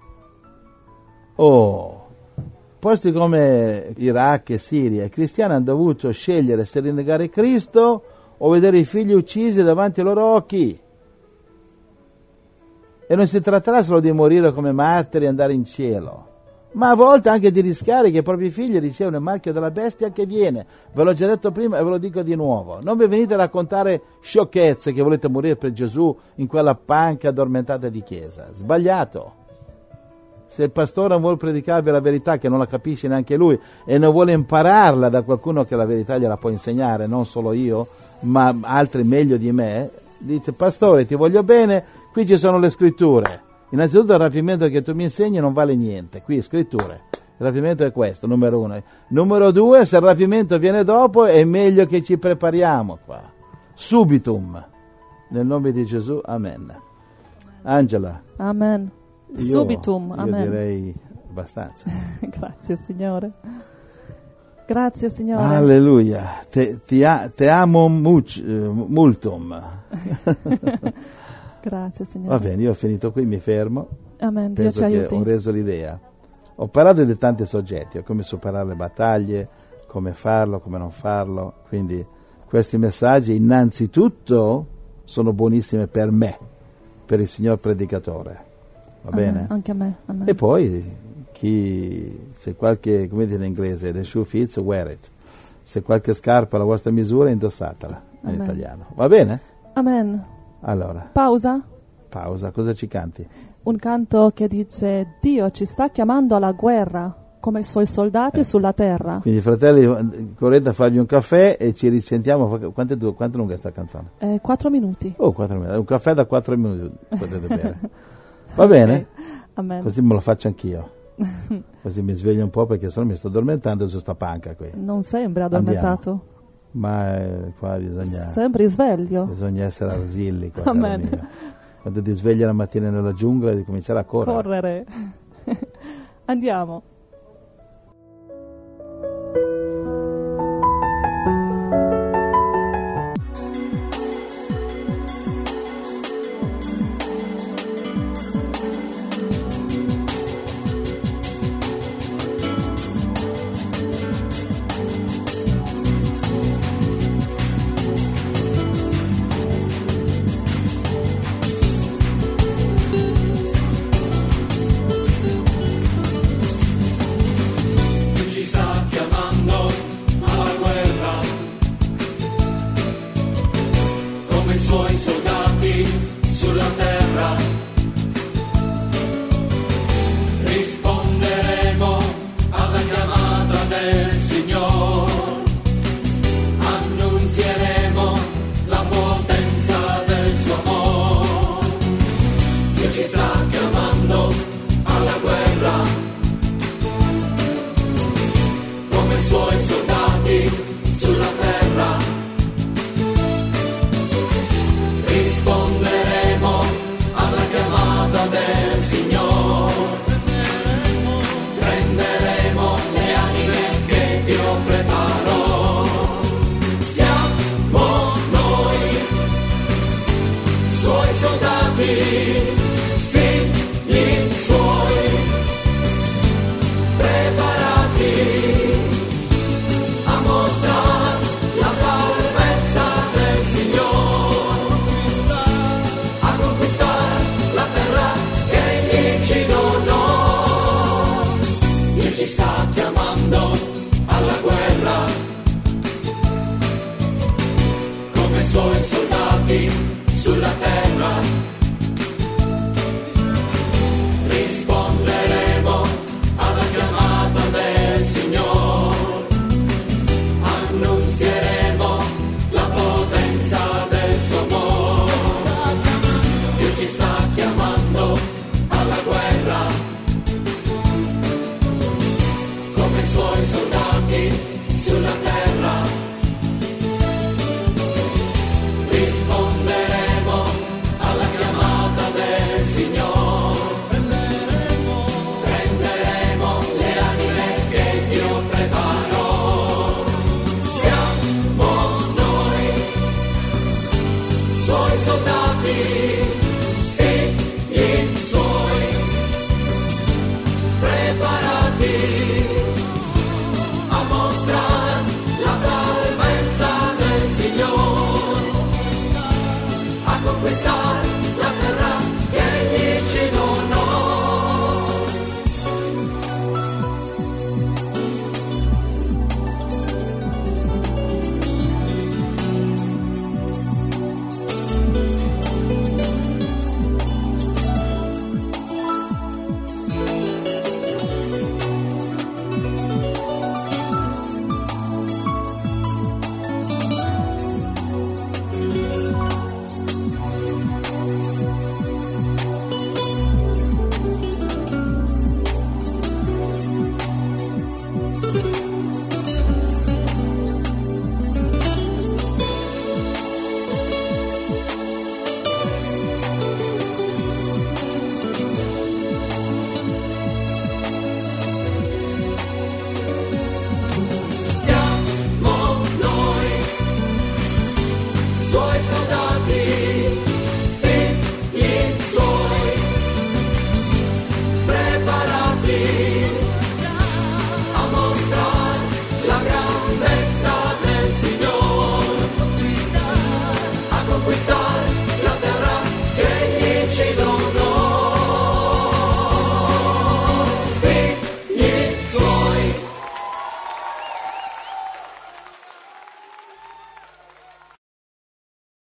Oh, posti come Iraq e Siria, i cristiani hanno dovuto scegliere se rinnegare Cristo o vedere i figli uccisi davanti ai loro occhi. E non si tratterà solo di morire come martiri e andare in cielo, ma a volte anche di rischiare che i propri figli ricevono il marchio della bestia che viene. Ve l'ho già detto prima e ve lo dico di nuovo. Non vi venite a raccontare sciocchezze che volete morire per Gesù in quella panca addormentata di chiesa. Sbagliato. Se il pastore non vuole predicarvi la verità, che non la capisce neanche lui, e non vuole impararla da qualcuno che la verità gliela può insegnare, non solo io, ma altri meglio di me, dice, pastore ti voglio bene, qui ci sono le scritture. Innanzitutto il rapimento che tu mi insegni non vale niente, qui scritture, il rapimento è questo, numero uno. Numero due, se il rapimento viene dopo è meglio che ci prepariamo qua, subitum, nel nome di Gesù, amen. Angela, Amen. io, Subitum, io amen. direi abbastanza. Grazie Signore. Grazie Signore. Alleluia, te, ti a- te amo much, eh, multum. Grazie Signore. Va bene, io ho finito qui, mi fermo. Amen. Dio Penso ci che aiuti. ho reso l'idea. Ho parlato di tanti soggetti, come superare le battaglie, come farlo, come non farlo. Quindi questi messaggi innanzitutto sono buonissimi per me, per il signor predicatore. Va Amen. bene? Anche a me. Amen. E poi chi, se qualche, come dire in inglese, the shoe fits, wear it. Se qualche scarpa alla vostra misura, indossatela in Amen. italiano. Va bene? Amen. Allora, Pausa. pausa, cosa ci canti? Un canto che dice: Dio ci sta chiamando alla guerra come i suoi soldati Eh. sulla terra. Quindi fratelli, correte a fargli un caffè e ci risentiamo. Quanto è, du- quanto è lunga sta canzone? Eh, quattro minuti. Oh, quattro minuti. Un caffè da quattro minuti potete bere. Va bene? Ok. Amen. Così me lo faccio anch'io. Così mi sveglio un po' perché sennò mi sto addormentando su sta panca qui. Non sembri addormentato. Ma eh, qua bisogna, Sembri sveglio. bisogna essere arsilli. Qua, Amen. caro mio. Quando ti svegli la mattina nella giungla devi cominciare a correre. Correre. Andiamo. Ci sta chiamando alla guerra come i suoi soldati sulla terra. Risponderemo alla chiamata del Signore, annunzieremo la potenza del suo amore. Dio ci sta chiamando alla guerra come i suoi soldati sulla terra. Risponderemo alla chiamata del Signore, prenderemo le anime che Dio preparò. Siamo noi, suoi soldati, figli suoi, preparati a mostrare la salvezza del Signore, a conquistare la terra che Egli ci donò. Dio ci sta chiamando alla guerra come i suoi soldati sulla terra. Risponderemo alla chiamata del Signore, annunzieremo la potenza del suo amore. Dio ci sta chiamando alla guerra come i suoi soldati sulla terra. Risponderemo alla chiamata del Signore,